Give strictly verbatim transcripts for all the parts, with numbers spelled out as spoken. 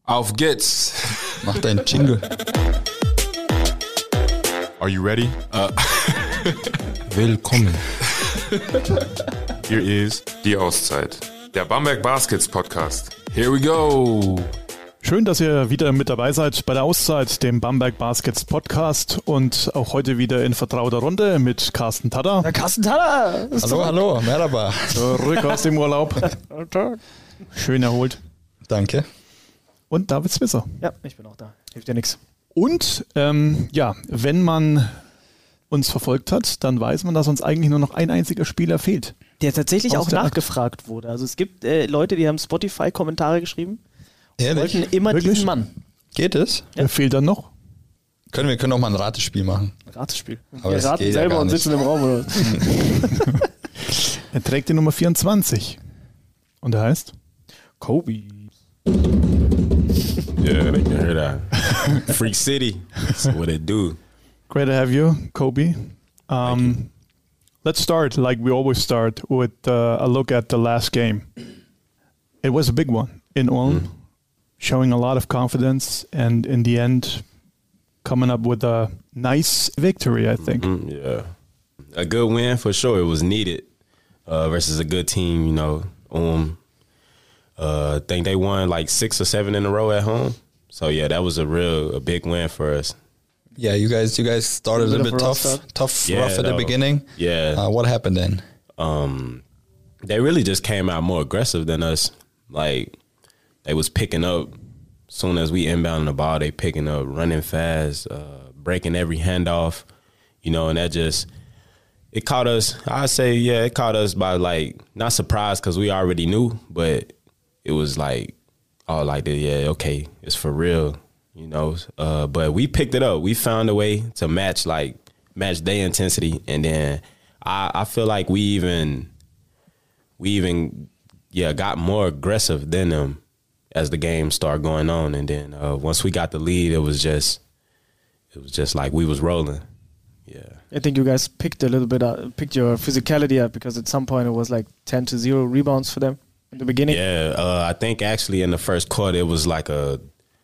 Auf geht's. Mach deinen Jingle. Are you ready? Uh. Willkommen. Hier ist die Auszeit. Der Bamberg Baskets Podcast. Here we go. Schön, dass ihr wieder mit dabei seid bei der Auszeit, dem Bamberg Baskets Podcast, und auch heute wieder in vertrauter Runde mit Carsten Tada. Der Carsten Tada! Hallo, hallo, merhaba. Zurück aus dem Urlaub. Schön erholt. Danke. Und David Swisser. Ja, ich bin auch da. Hilft ja nichts. Und ähm, ja, wenn man uns verfolgt hat, dann weiß man, dass uns eigentlich nur noch ein einziger Spieler fehlt. Der tatsächlich Aus auch der nachgefragt wurde. Also es gibt äh, Leute, die haben Spotify-Kommentare geschrieben. Ehrlich? Wollten immer Wirklich? diesen Mann. Geht es? Wer fehlt dann noch? Können wir können auch mal ein Ratespiel machen. Ratespiel. Aber Wir es raten geht ja selber gar und nicht. sitzen im Raum. Oder? Er trägt die Nummer vierundzwanzig. Und er heißt? Kobe. Yeah, they can hear that. Freak City. That's what it do. Great to have you, Kobe. Um, let's start, like we always start, with uh, a look at the last game. It was a big one in Ulm, mm. showing a lot of confidence, and in the end, coming up with a nice victory, I think. Mm-hmm, yeah. A good win for sure. It was needed uh, versus a good team, you know. Um, uh, I think they won like six or seven in a row at home. So, yeah, that was a real a big win for us. Yeah, you guys you guys started a little bit tough, tough, Yeah, rough at the no. beginning. Yeah. Uh, what happened then? Um, they really just came out more aggressive than us. Like, they was picking up as soon as we inbounding the ball, they picking up, running fast, uh, breaking every handoff, you know, and that just, it caught us, I'd say, yeah, it caught us by, like, not surprised because we already knew, but it was like, oh, like, the, yeah, okay, it's for real, you know. Uh, but we picked it up. We found a way to match, like, match their intensity, and then I, I feel like we even, we even, yeah, got more aggressive than them as the game started going on. And then uh, once we got the lead, it was just, it was just like we was rolling. Yeah. I think you guys picked a little bit, uh, picked your physicality up because at some point it was like ten to zero rebounds for them in the beginning. Yeah, uh, I think actually in the first quarter it was like a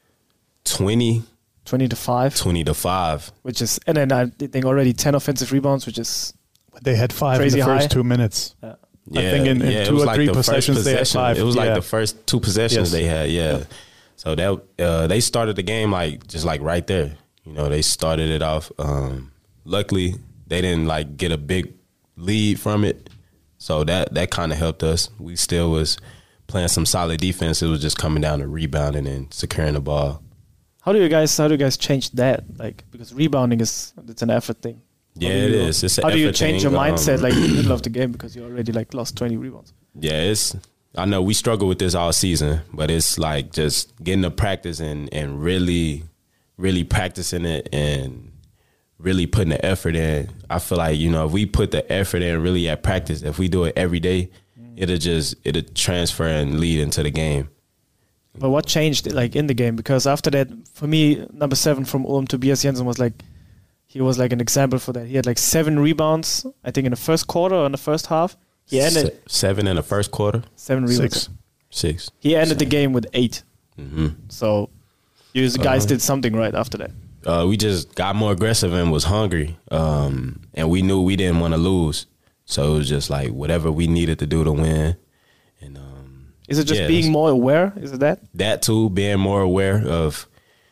twenty, twenty to five. twenty to five. Which is, and then I think already ten offensive rebounds, which is They had five crazy in the first high. two minutes. Yeah. Yeah, I think in, in yeah, it two was or like three the first possessions they had possession. five. It was like yeah. the first two possessions Yes. they had, yeah. Yeah. So that uh, they started the game like just like right there. You know, they started it off. Um, luckily, they didn't like get a big lead from it, so that that kind of helped us. We still was playing some solid defense. It was just coming down to rebounding and securing the ball. How do you guys, how do you guys change that? Like, because rebounding is, it's an effort thing. Yeah, How do it you- is. It's an How do you effort change thing. your mindset Um, like in the middle of the game because you already like lost twenty rebounds? Yeah, it's. I know we struggle with this all season, but it's like just getting to practice and, and really, really practicing it and really putting the effort in. I feel like, you know, if we put the effort in really at practice, if we do it every day, mm. it'll just, it'll transfer and lead into the game. But what changed like in the game? Because after that, for me, number seven from Ulm, Tobias Jensen was like, he was like an example for that. He had like seven rebounds, I think in the first quarter or in the first half. He ended Se- seven in the first quarter. seven rebounds. Six. Six. He ended the game with eight. Mm-hmm. So you guys Uh-huh. did something right after that. Uh, we just got more aggressive and was hungry, um, and we knew we didn't want to lose. So it was just like whatever we needed to do to win. And um, Is it just yeah, being that's- more aware? Is it that? that too, being more aware of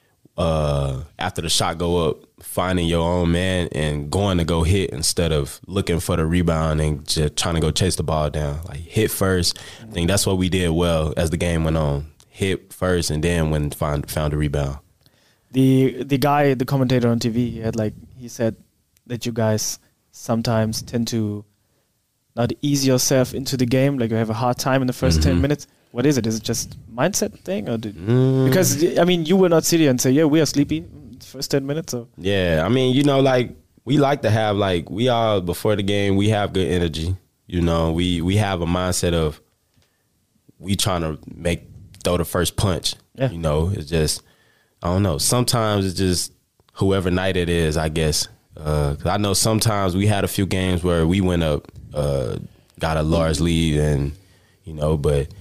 uh, after the shot go up, finding your own man and going to go hit instead of looking for the rebound and just trying to go chase the ball down. Like hit first. I think that's what we did well as the game went on. Hit first and then when find found the rebound. The the guy, the commentator on T V, he had like he said that you guys sometimes tend to not ease yourself into the game, like you have a hard time in the first Mm-hmm. ten minutes. What is it? Is it just mindset thing, or did, Mm. because I mean you will not sit here and say, yeah, we are sleepy first ten minutes. So Yeah, I mean, you know, like we like to have like we all before the game we have good energy. You know, we we have a mindset of we trying to make throw the first punch. Yeah. You know, it's just I don't know. Sometimes it's just whoever night it is, I guess. Uh, 'cause I know sometimes we had a few games where we went up, uh, got a large lead, and you know, but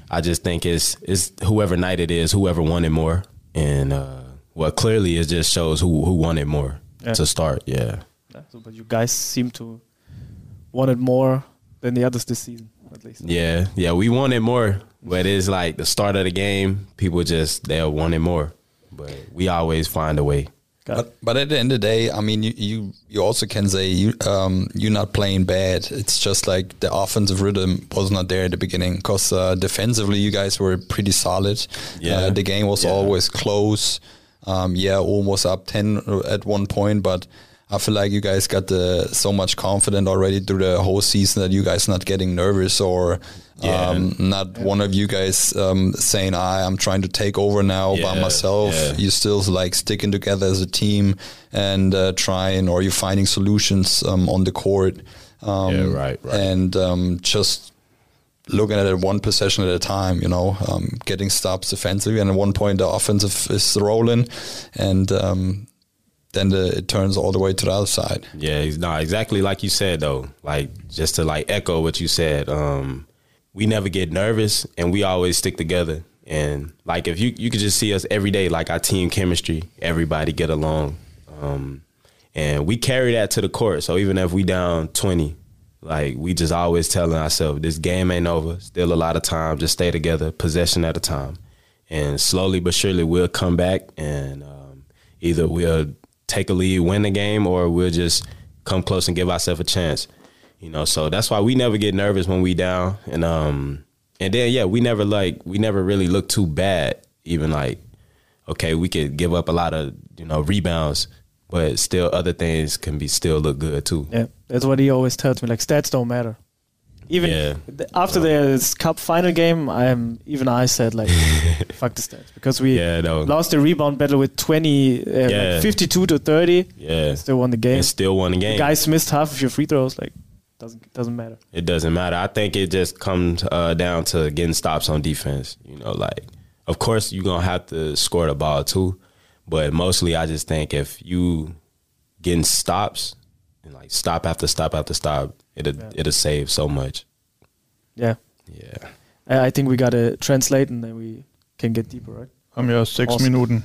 I just think it's it's whoever night it is, whoever wanted more, and uh, well, clearly it just shows who who wanted more yeah. to start. Yeah. yeah. So, but you guys seem to want it more than the others this season, at least. Yeah, yeah, we wanted more, but it's like the start of the game, people just they'll want it more, but we always find a way. But, but at the end of the day, I mean, you you, you also can say you um, you're not playing bad. It's just like the offensive rhythm was not there at the beginning because uh, defensively you guys were pretty solid. Yeah, uh, the game was yeah. always close. Um, yeah, almost up ten at one point, but I feel like you guys got the, so much confident already through the whole season that you guys not getting nervous or yeah. um, not yeah. one of you guys um, saying, I, I'm trying to take over now yeah. by myself. Yeah. You still like sticking together as a team and uh, trying, or you're finding solutions um, on the court. Um, yeah, right, right. And um, just looking at it one possession at a time, you know, um, getting stops defensively. And at one point the offensive is rolling and um, then the, it turns all the way to the other side. Yeah, he's not exactly like you said though. Like just to like echo what you said, um, we never get nervous and we always stick together. And like if you you could just see us every day, like our team chemistry, everybody get along, um, and we carry that to the court. So even if we down twenty, like we just always telling ourselves, this game ain't over. Still a lot of time. Just stay together, possession at a time, and slowly but surely we'll come back and um, either we'll take a lead, win the game, or we'll just come close and give ourselves a chance. You know, so that's why we never get nervous when we down. And um and then yeah, we never like we never really look too bad. Even like, okay, we could give up a lot of, you know, rebounds, but still other things can be still look good too. Yeah. That's what he always tells me. Like stats don't matter. Even yeah. after the cup final game, I'm even I said like, fuck the stats, because we yeah, no. lost the rebound battle with twenty, uh, yeah. like fifty-two to thirty. Yeah, still won the game. And still won the game. The guys missed half of your free throws. Like, doesn't doesn't matter. It doesn't matter. I think it just comes uh, down to getting stops on defense. You know, like of course you're gonna have to score the ball too, but mostly I just think if you getting stops and like stop after stop after stop, it'll yeah. it'll save so much. Yeah. Yeah. I think we gotta translate and then we can get deeper, right? Haben ja sechs awesome. Minuten.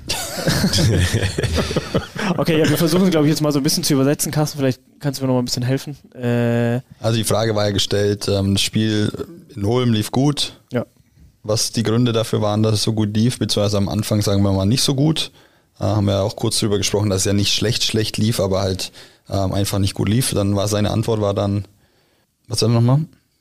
Okay, ja, wir versuchen, glaube ich, jetzt mal so ein bisschen zu übersetzen. Carsten, vielleicht kannst du mir noch mal ein bisschen helfen. Äh, also die Frage war ja gestellt, ähm, das Spiel in Ulm lief gut. Ja. Was die Gründe dafür waren, dass es so gut lief, beziehungsweise am Anfang, sagen wir mal, nicht so gut. Äh, haben wir ja auch kurz drüber gesprochen, dass es ja nicht schlecht, schlecht lief, aber halt ähm, einfach nicht gut lief. Dann war seine Antwort war dann, was soll er nochmal?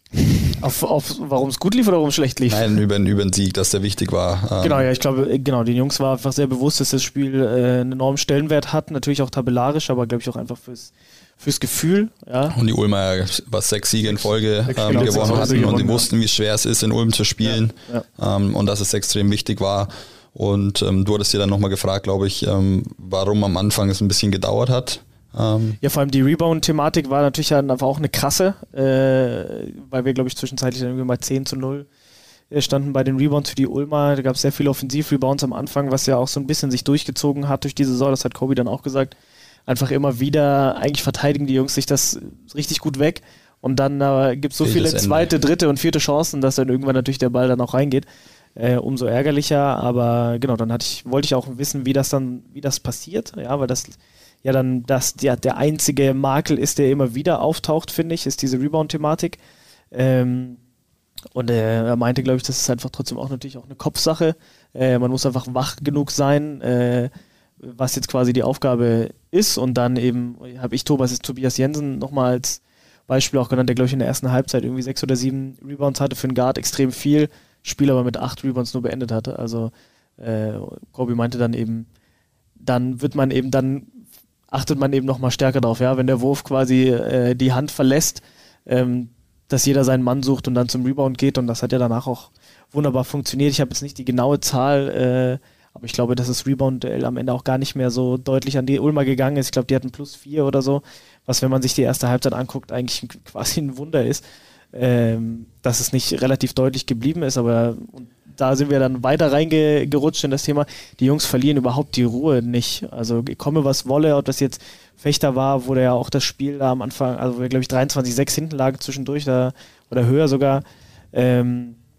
Auf, auf warum es gut lief oder warum es schlecht lief? Nein, über, über den Sieg, dass der wichtig war. Ähm genau, ja, ich glaube, genau, den Jungs war einfach sehr bewusst, dass das Spiel äh, einen enormen Stellenwert hat, natürlich auch tabellarisch, aber glaube ich auch einfach fürs, fürs Gefühl. Ja. Und die Ulmer, was sechs Siege in Folge ähm, genau, gewonnen hatten gewonnen, und die wussten, wie schwer es ist, in Ulm zu spielen ja, ja. Ähm, und dass es extrem wichtig war. Und ähm, du hattest dir dann nochmal gefragt, glaube ich, ähm, warum am Anfang es ein bisschen gedauert hat. Um. Ja, vor allem die Rebound-Thematik war natürlich einfach auch eine krasse, äh, weil wir, glaube ich, zwischenzeitlich dann irgendwie mal zehn zu null standen bei den Rebounds für die Ulmer. Da gab es sehr viele Offensiv-Rebounds am Anfang, was ja auch so ein bisschen sich durchgezogen hat durch die Saison. Das hat Kobe dann auch gesagt. Einfach immer wieder, eigentlich verteidigen die Jungs sich das richtig gut weg. Und dann äh, gibt es so viele zweite, dritte und vierte Chancen, dass dann irgendwann natürlich der Ball dann auch reingeht. Äh, umso ärgerlicher. Aber genau, dann hatte ich, wollte ich auch wissen, wie das dann, wie das passiert. Ja, weil das ja dann das der, der einzige Makel ist, der immer wieder auftaucht, finde ich, ist diese Rebound-Thematik. Ähm, und äh, er meinte, glaube ich, das ist einfach trotzdem auch natürlich auch eine Kopfsache. Äh, man muss einfach wach genug sein, äh, was jetzt quasi die Aufgabe ist. Und dann eben habe ich Thomas, ist Tobias Jensen nochmal als Beispiel auch genannt, der, glaube ich, in der ersten Halbzeit irgendwie sechs oder sieben Rebounds hatte für einen Guard, extrem viel, Spiel aber mit acht Rebounds nur beendet hatte. Also äh, Kobe meinte dann eben, dann wird man eben dann achtet man eben nochmal stärker drauf, ja, wenn der Wurf quasi äh, die Hand verlässt, ähm, dass jeder seinen Mann sucht und dann zum Rebound geht, und das hat ja danach auch wunderbar funktioniert. Ich habe jetzt nicht die genaue Zahl, äh, aber ich glaube, dass das Rebound-Duell am Ende auch gar nicht mehr so deutlich an die Ulmer gegangen ist. Ich glaube, die hatten plus vier oder so, was, wenn man sich die erste Halbzeit anguckt, eigentlich quasi ein Wunder ist, ähm, dass es nicht relativ deutlich geblieben ist, aber und da sind wir dann weiter reingerutscht in das Thema. Die Jungs verlieren überhaupt die Ruhe nicht. Also komme was wolle, ob das jetzt Fechter war, wo der ja auch das Spiel da am Anfang, also wo wir, glaube ich, dreiundzwanzig sechs hinten lagen zwischendurch da, oder höher sogar. Ähm,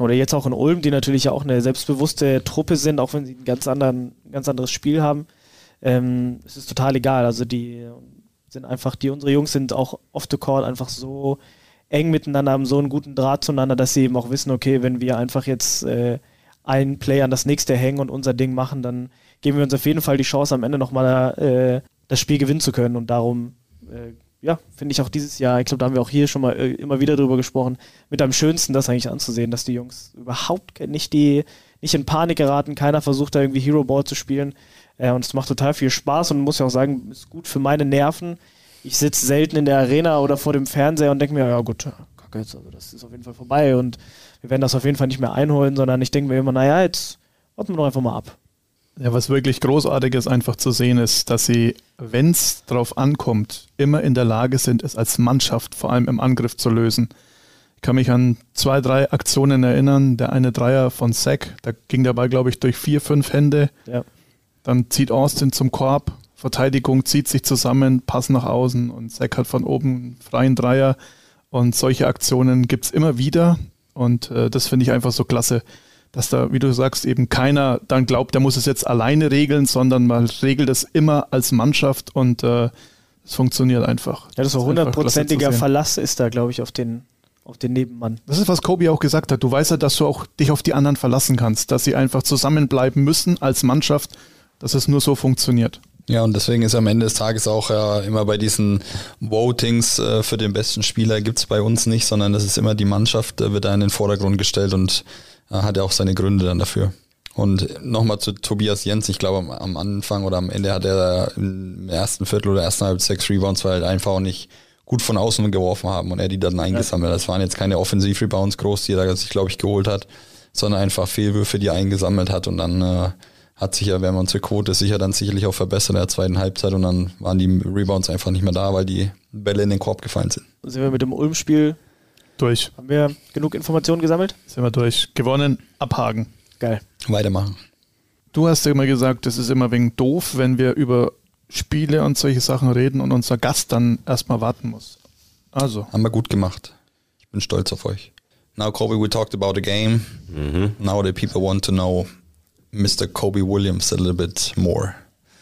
oder jetzt auch in Ulm, die natürlich auch eine selbstbewusste Truppe sind, auch wenn sie ein ganz, anderen, ganz anderes Spiel haben. Ähm, es ist total egal. Also die sind einfach, die unsere Jungs sind auch off the court einfach so eng miteinander, haben so einen guten Draht zueinander, dass sie eben auch wissen, okay, wenn wir einfach jetzt äh, ein Play an das nächste hängen und unser Ding machen, dann geben wir uns auf jeden Fall die Chance, am Ende nochmal äh, das Spiel gewinnen zu können. Und darum, äh, ja, finde ich auch dieses Jahr, ich glaube, da haben wir auch hier schon mal äh, immer wieder drüber gesprochen, mit am schönsten das eigentlich anzusehen, dass die Jungs überhaupt nicht die, nicht in Panik geraten, keiner versucht da irgendwie Hero Ball zu spielen. Äh, und es macht total viel Spaß und muss ja auch sagen, ist gut für meine Nerven. Ich sitze selten in der Arena oder vor dem Fernseher und denke mir, ja gut, kacke jetzt, also das ist auf jeden Fall vorbei und wir werden das auf jeden Fall nicht mehr einholen, sondern ich denke mir immer, naja, jetzt warten wir doch einfach mal ab. Ja, was wirklich großartig ist, einfach zu sehen ist, dass sie, wenn es drauf ankommt, immer in der Lage sind, es als Mannschaft vor allem im Angriff zu lösen. Ich kann mich an zwei, drei Aktionen erinnern. Der eine Dreier von Zach, da ging der Ball, glaube ich, durch vier, fünf Hände. Ja. Dann zieht Austin zum Korb, Verteidigung zieht sich zusammen, Pass nach außen und Zach hat von oben einen freien Dreier. Und solche Aktionen gibt es immer wieder. Und äh, das finde ich einfach so klasse, dass da, wie du sagst, eben keiner dann glaubt, der muss es jetzt alleine regeln, sondern man regelt es immer als Mannschaft und äh, es funktioniert einfach. Ja, das ist so hundertprozentiger Verlass ist da, glaube ich, auf den, auf den Nebenmann. Das ist, was Kobe auch gesagt hat. Du weißt ja, dass du auch dich auf die anderen verlassen kannst, dass sie einfach zusammenbleiben müssen als Mannschaft, dass es nur so funktioniert. Ja, und deswegen ist am Ende des Tages auch äh, immer bei diesen Votings äh, für den besten Spieler gibt es bei uns nicht, sondern das ist immer die Mannschaft, äh, wird da in den Vordergrund gestellt und äh, hat ja auch seine Gründe dann dafür. Und nochmal zu Tobias Jens, ich glaube am, am Anfang oder am Ende hat er im ersten Viertel oder ersten halb sechs Rebounds, weil halt einfach auch nicht gut von außen geworfen haben und er die dann eingesammelt hat. Das waren jetzt keine Offensiv-Rebounds groß, die er sich, glaube ich, geholt hat, sondern einfach Fehlwürfe, die er eingesammelt hat und dann äh, hat sich ja, wenn man unsere Quote sicher dann sicherlich auch verbessert in der zweiten Halbzeit und dann waren die Rebounds einfach nicht mehr da, weil die Bälle in den Korb gefallen sind. Sind wir mit dem Ulm-Spiel durch? Haben wir genug Informationen gesammelt? Sind wir durch. Gewonnen, abhaken. Geil. Weitermachen. Du hast ja immer gesagt, es ist immer wegen doof, wenn wir über Spiele und solche Sachen reden und unser Gast dann erstmal warten muss. Also. Haben wir gut gemacht. Ich bin stolz auf euch. Now, Kobe, we talked about the game. Mm-hmm. Now the people want to know Mister Kobe Williams a little bit more.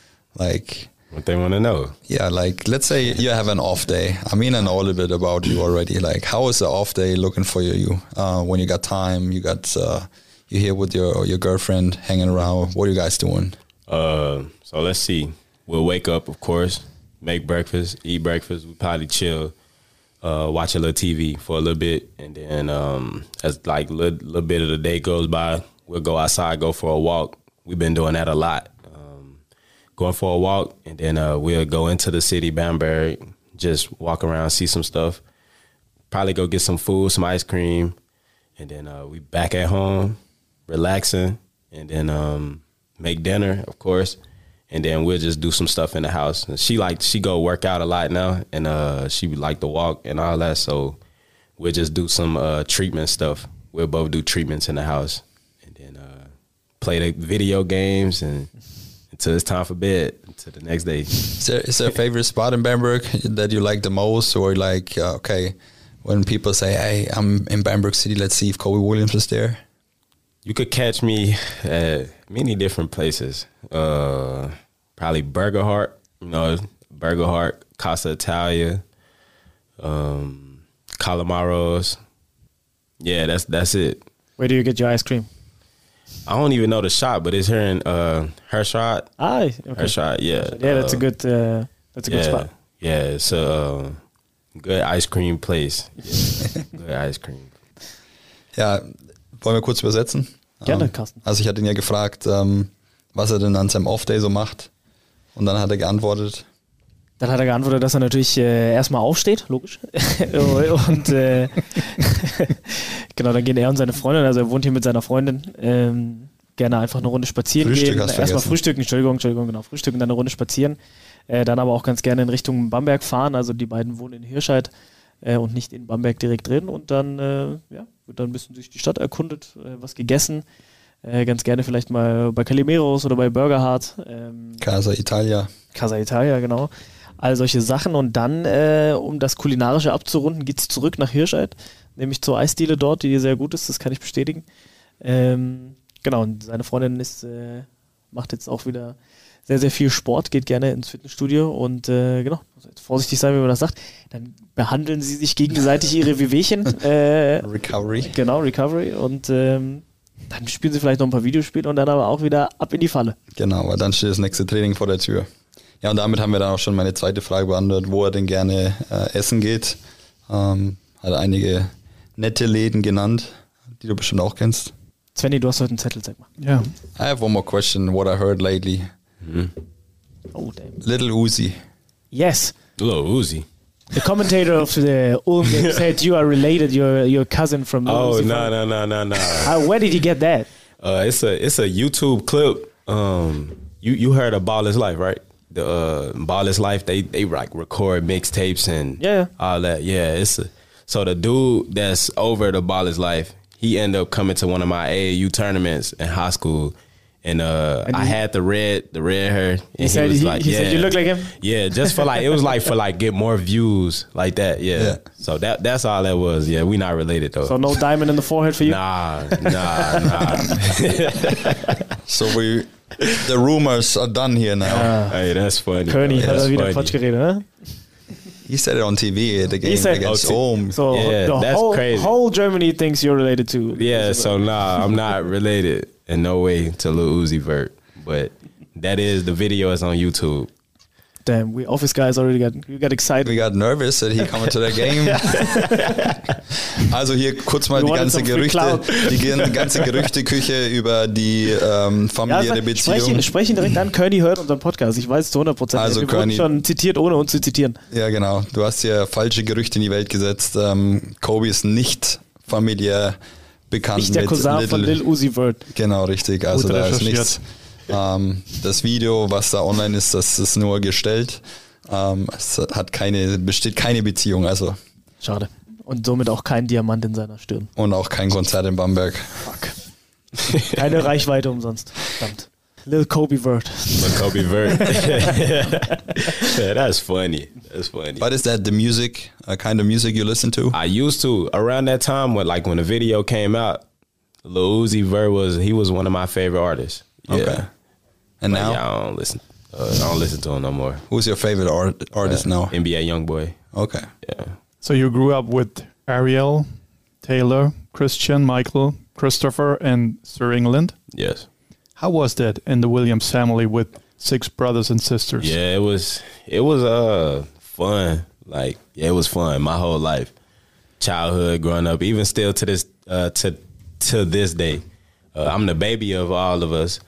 Like, what they want to know. Yeah, like, let's say you have an off day. I mean, I know a little bit about you already. Like, how is the off day looking for you? You uh, when you got time, you got uh, you're here with your your girlfriend, hanging around. What are you guys doing? Uh, so let's see. We'll wake up, of course, make breakfast, eat breakfast. We probably chill, uh, watch a little T V for a little bit, and then um, as like a little, little bit of the day goes by, we'll go outside, go for a walk. We've been doing that a lot. Going for a walk, and then uh, we'll go into the city, Bamberg, just walk around, see some stuff. Probably go get some food, some ice cream, and then uh, we back at home, relaxing, and then um, make dinner, of course, and then we'll just do some stuff in the house. And she like she go work out a lot now, and uh, she like to walk and all that, so we'll just do some uh, treatment stuff. We'll both do treatments in the house, and then uh, play the video games and. Until it's time for bed, until the next day. Is there, is there a favorite spot in Bamberg that you like the most? Or like, uh, okay, when people say, hey, I'm in Bamberg City, let's see if Kobe Williams is there? You could catch me at many different places. Uh, probably Burgerhart, you know, Burgerhart, Casa Italia, um, Calamaros. Yeah, that's that's it. Where do you get your ice cream? I don't even know the shop, but it's here in uh, Hershot. Ah, okay. Hershot, yeah. Yeah, that's uh, a good. Uh, that's a good yeah, spot. Yeah, it's a uh, good ice cream place. Yeah, good ice cream. Ja, wollen wir kurz übersetzen? Gerne, ähm, Carsten. Also ich hatte ihn ja gefragt, ähm, was er denn an seinem Off-Day so macht. Und dann hat er geantwortet. Dann hat er geantwortet, dass er natürlich äh, erstmal aufsteht, logisch. und äh, genau, dann gehen er und seine Freundin, also er wohnt hier mit seiner Freundin, ähm, gerne einfach eine Runde spazieren Frühstück gehen. hast du Erstmal vergessen. frühstücken, Entschuldigung, Entschuldigung, genau, frühstücken, dann eine Runde spazieren. Äh, dann aber auch ganz gerne in Richtung Bamberg fahren, also die beiden wohnen in Hirscheid äh, und nicht in Bamberg direkt drin. Und dann äh, ja, wird dann ein bisschen durch die Stadt erkundet, äh, was gegessen. Äh, ganz gerne vielleicht mal bei Calimeros oder bei Burgerhart. Ähm, Casa Italia. Casa Italia, genau. All solche Sachen. Und dann, äh, um das Kulinarische abzurunden, geht's zurück nach Hirscheid. nämlich zur Eisdiele dort, die sehr gut ist, das kann ich bestätigen. Ähm, genau, und seine Freundin ist, äh, macht jetzt auch wieder sehr, sehr viel Sport, geht gerne ins Fitnessstudio und äh, genau, vorsichtig sein, wie man das sagt, dann behandeln sie sich gegenseitig ihre Wehwehchen. Äh, Recovery. Genau, Recovery und ähm, dann spielen sie vielleicht noch ein paar Videospiele und dann aber auch wieder ab in die Falle. Genau, weil dann steht das nächste Training vor der Tür. Ja, und damit haben wir dann auch schon meine zweite Frage beantwortet, wo er denn gerne äh, essen geht. Ähm, hat einige nette Läden genannt, die du bestimmt auch kennst. Svenny, du hast heute einen Zettel, sag mal. Yeah. I have one more question, what I heard lately. Mm-hmm. Oh, damn. Little Uzi. Yes. Lil Uzi. The commentator of the Ulm game said you are related, you're your cousin from Lil Oh Uzi no from- no no no no. How, where did he get that? Uh, it's a it's a YouTube clip. Um, you you heard of Ball is Life, right? The uh, Ball is Life. They they like record mixtapes and Yeah. all that. Yeah, it's a, so the dude that's over the Ball is Life. He ended up coming to one of my A A U tournaments in high school, and uh, And I he- had the red the red hair. And He said was he, like, he said yeah. you look like him. Yeah, just for like it was like for like get more views like that. Yeah. Yeah. So that that's all that was. Yeah, we not related though. So no diamond in the forehead for you? Nah, nah, nah. So we, the rumors are done here now. Hey, that's funny. König hat That's er wieder funny. Quatsch geredet, ne? He said it on T V at the game He said- against Oh, Ulm. So Yeah, the that's whole, crazy. whole Germany thinks you're related to. Yeah, so nah, I'm not related in no way to Lil Uzi Vert, but that is the video is on YouTube. Damn, we office guys already got we got excited. We got nervous that he coming to the game. Also hier kurz mal We die wanted ganze some free Gerüchte, clout. die gan- ganze Gerüchteküche über die ähm, Ja, familiäre sag, Beziehung. sprech, ihn, sprech ihn direkt an. Kearney hört unseren Podcast. Ich weiß zu hundert Prozent. Also Wir Kearney- wurden schon zitiert, ohne uns zu zitieren. Ja, genau. Du hast ja falsche Gerüchte in die Welt gesetzt. Ähm, Kobe ist nicht familiär bekannt Nicht der mit Cousin von Lil Uzi Vert. Genau, richtig. Also Gut da ist recherchiert. nichts. Ähm, das Video, was da online ist, das ist nur gestellt. Ähm, es hat keine, besteht keine Beziehung, also Schade. Und somit auch kein Diamant in seiner Stirn. und auch kein Konzert in Bamberg. Fuck. Keine Reichweite umsonst. Verdammt. Lil Kobe Vert. But Kobe Vert. Yeah, that's funny. That's funny. What is that? The music, uh, kind of music you listen to? I used to around that time when like when the video came out, Lil Uzi Vert was he was one of my favorite artists. Yeah. Okay. And But now, yeah, I don't listen. Uh, I don't listen to him no more. who's your favorite art- artist now? N B A YoungBoy. Okay. Yeah. So you grew up with Ariel, Taylor, Christian, Michael, Christopher, and Sir England. Yes. How was that in the Williams family with six brothers and sisters? Yeah, it was it was uh fun. Like yeah, it was fun. My whole life, childhood, growing up, even still to this uh to to this day, uh, I'm the baby of all of us.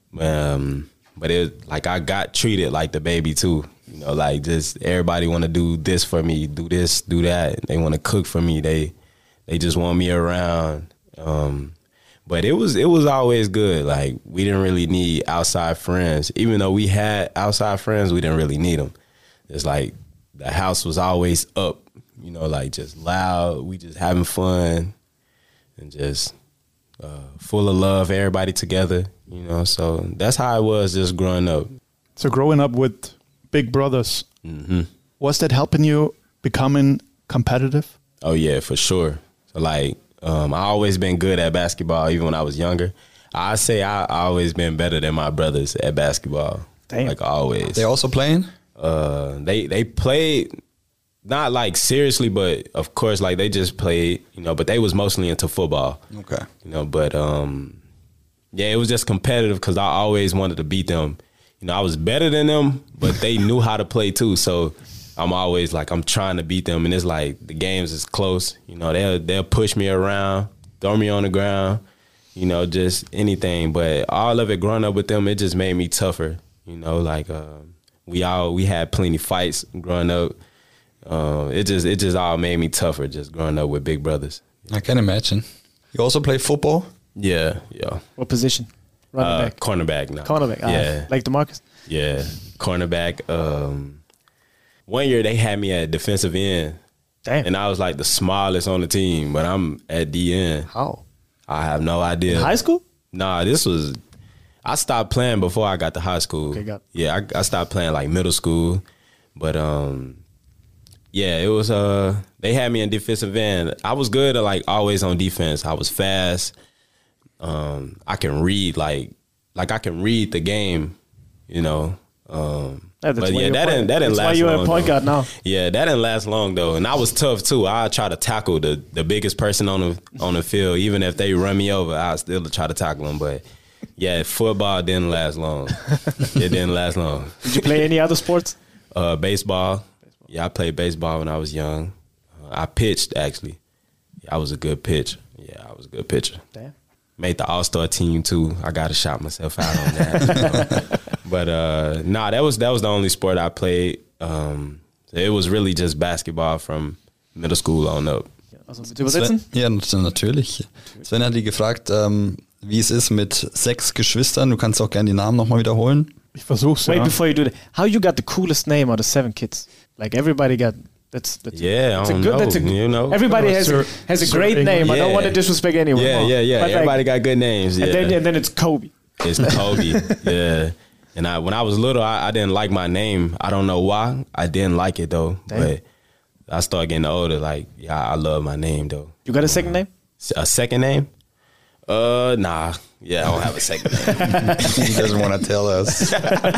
Um, but it like I got treated like the baby too. You know, like just everybody want to do this for me, do this, do that. They want to cook for me. They they just want me around. Um, But it was it was always good. Like we didn't really need outside friends, even though we had outside friends. We didn't really need them. It's like the house was always up, you know, like just loud. We just having fun and just uh, full of love. Everybody together, you know. So that's how it was just growing up. So growing up with big brothers, hmm was that helping you becoming competitive? Oh yeah, for sure. So like. Um, I always been good at basketball, even when I was younger. I say I, I always been better than my brothers at basketball. Damn. Like always. They also playing? Uh, they they played not like seriously, but of course, like they just played, you know. But they was mostly into football, Okay. you know. But um, yeah, it was just competitive because I always wanted to beat them. You know, I was better than them, but they knew how to play too. So I'm always like I'm trying to beat them, and it's like the games is close. You know, they'll they'll push me around, throw me on the ground, you know, just anything. But all of it growing up with them, it just made me tougher. You know, like uh, we all we had plenty fights growing up. Uh, it just it just all made me tougher just growing up with big brothers. I can imagine. You also play football? Yeah, yeah. What position? Running Uh, back. cornerback now. Cornerback. Ah, Yeah, like DeMarcus. yeah. Cornerback. Um, one year they had me at defensive end, Damn. and I was like the smallest on the team, but I'm at D end. How? I have no idea. In high school? Nah, this was. I stopped playing before I got to high school. Okay, got it. Yeah, I, I stopped playing like middle school, but um, Yeah, it was. Uh, they had me in defensive end. I was good at like always on defense. I was fast. Um, I can read like like I can read the game. You know. Um, Yeah, that's but why yeah, you're that point- didn't that didn't that's why last you're a long. point though. guard now. Yeah, that didn't last long though, and I was tough too. I try to tackle the the biggest person on the on the field, even if they run me over. I still try to tackle them. But yeah, football didn't last long. It didn't last long. Did you play any other sports? Uh, baseball. Yeah, I played baseball when I was young. Uh, I pitched actually. Yeah, I was a good pitcher. Yeah, I was a good pitcher. Damn. Made the All-Star team too. I got to shout myself out on that. you know. But uh, nah, that was that was the only sport I played. Um, it was really just basketball from middle school on up. Also bitte übersetzen? Sven, ja, nat- natürlich. Sven hat die gefragt, ähm, wie es ist mit sechs Geschwistern. Du kannst auch gerne die Namen nochmal wiederholen. Ich versuch's, Wait, ja. before you do that, how you got the coolest name out of seven kids? Like everybody got that's that's Yeah, I that's a don't good. know. That's a, you know. everybody Uh, has Sir- a, has a Sir great England. name. I don't Yeah. want to disrespect anyone. yeah, yeah, yeah. But like- Everybody got good names. Yeah. And then and then it's Kobe. It's Kobe. Yeah. And I, when I was little, I, I didn't like my name. I don't know why. I didn't like it though. Damn. But I started getting older. Like, yeah, I love my name though. You got a second name? A second name? Uh, nah. Yeah, I don't have a second name. He doesn't want to tell us.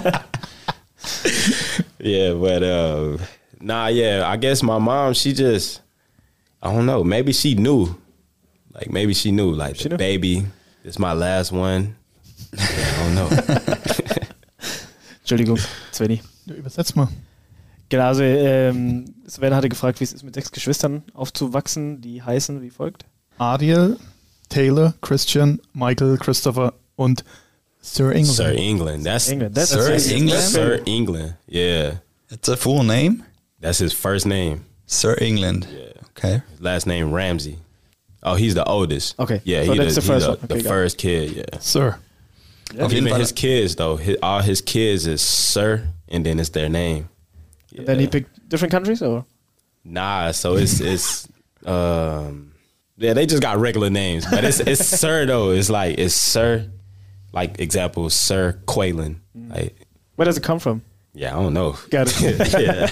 Yeah, but uh, nah, yeah. I guess my mom, she just, I don't know. Maybe she knew. Like maybe she knew. Like She the knew? baby, this is my last one. Yeah, I don't know. Entschuldigung, Sveni. Ja, übersetz mal. Genau, also ähm, Sven hatte gefragt, wie es ist, mit sechs Geschwistern aufzuwachsen, die heißen wie folgt. Ariel, Taylor, Christian, Michael, Christopher und Sir England. Sir England. That's England. That's Sir that's- England? that's- Sir England. Yeah, It's a full name? that's his first name. Sir England. Yeah. Okay. His last name Ramsey. Oh, he's the oldest. Okay, Yeah, so he that's the, the first he one. the, Okay, the got it. first kid. Yeah. Sir. Auf jeden Even Fall. his kids though, his, all his kids is Sir, and then it's their name. And then he Yeah. picked different countries, or Nah, so it's it's um yeah, they just got regular names, but it's it's Sir though. It's like it's Sir, like example Sir Quaylen. Like where does it come from? yeah, I don't know. Got it. Yeah.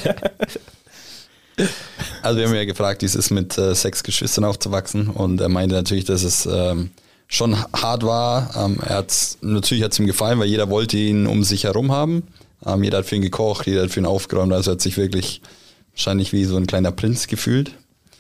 Also wir haben ja gefragt, wie es ist mit äh, sechs Geschwistern aufzuwachsen, und er meinte natürlich, dass es ähm, schon hart war. Ähm, er hat's, natürlich hat es ihm gefallen, weil jeder wollte ihn um sich herum haben. Ähm, jeder hat für ihn gekocht, jeder hat für ihn aufgeräumt, also er hat sich wirklich wahrscheinlich wie so ein kleiner Prinz gefühlt.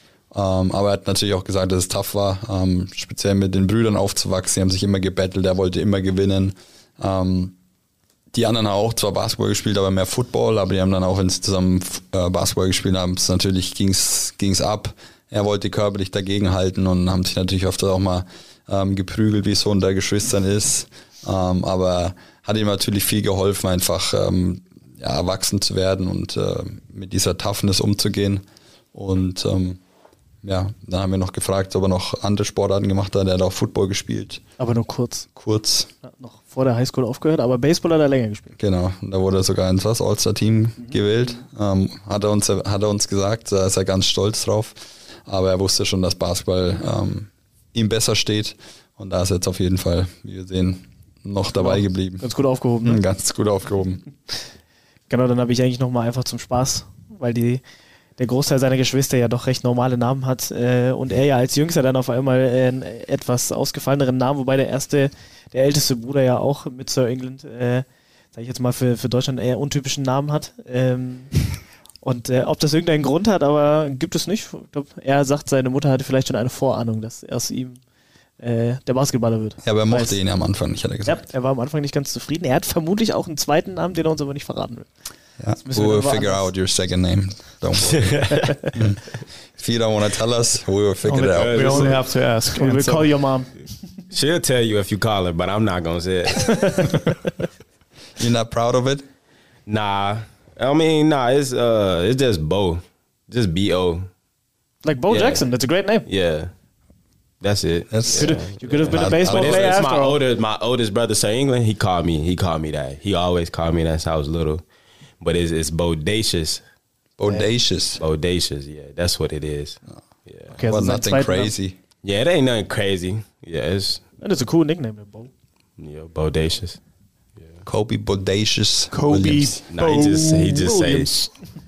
Ähm, aber er hat natürlich auch gesagt, dass es tough war, ähm, speziell mit den Brüdern aufzuwachsen. Die haben sich immer gebettelt, er wollte immer gewinnen. Ähm, Die anderen haben auch zwar Basketball gespielt, aber mehr Football, aber die haben dann auch, wenn sie zusammen äh, Basketball gespielt haben, es natürlich ging's ging's ab. Er wollte körperlich dagegenhalten und haben sich natürlich oft auch mal ähm, geprügelt, wie es so unter Geschwistern ist. Ähm, aber hat ihm natürlich viel geholfen, einfach ähm, ja, erwachsen zu werden und äh, mit dieser Toughness umzugehen. Und ähm, ja, dann haben wir noch gefragt, ob er noch andere Sportarten gemacht hat. Er hat auch Football gespielt, Aber nur kurz. kurz. Ja, noch vor der Highschool aufgehört, aber Baseball hat er länger gespielt. Genau, da wurde er sogar ins was All-Star-Team Mhm. gewählt. Ähm, hat, er uns, hat er uns gesagt, da ist er ganz stolz drauf. Aber er wusste schon, dass Basketball ähm, ihm besser steht. Und da ist er jetzt auf jeden Fall, wie wir sehen, noch dabei Genau. geblieben. Ganz gut aufgehoben. Ne? Mhm, Ganz gut aufgehoben. Genau, dann habe ich eigentlich nochmal einfach zum Spaß, weil die, der Großteil seiner Geschwister ja doch recht normale Namen hat äh, und er ja als Jüngster dann auf einmal äh, einen etwas ausgefalleneren Namen, wobei der erste, der älteste Bruder ja auch mit Sir England, äh, sage ich jetzt mal, für, für Deutschland eher untypischen Namen hat. Ähm, und äh, ob das irgendeinen Grund hat, aber gibt es nicht. Ich glaub, er sagt, seine Mutter hatte vielleicht schon eine Vorahnung, dass aus ihm äh, der Basketballer wird. Ja, aber er mochte Weiß. ihn ja am Anfang nicht, hat er Ja, gesagt. er war am Anfang nicht ganz zufrieden. Er hat vermutlich auch einen zweiten Namen, den er uns aber nicht verraten will. Ja, müssen wir we will dann figure woanders. out your second name. Don't worry. Mm. If you don't want to tell us, we will figure Only, it out. we only have to ask. We will And so- call your mom. She'll tell you if you call her, but I'm not gonna say it. You're not proud of it? Nah, I mean, nah. It's uh, it's just Bo, just B O. Like Bo Yeah. Jackson, that's a great name. Yeah, that's it. That's- Could have- you could have been a But baseball But it's, player it's after my all. older, my oldest brother, Sir England. He called me. He called me that. He always called me that since I was little. But it's it's bodacious, Bodacious. bodacious. Yeah, that's what it is. Yeah, Okay, But also sein nothing zweiter crazy. yeah. It ain't nothing crazy. Yeah, it's Name. That's a cool nickname, der Bo. yeah, bodacious. Kobe Bodacious Kobe. Williams. Nah, he just he just say Williams.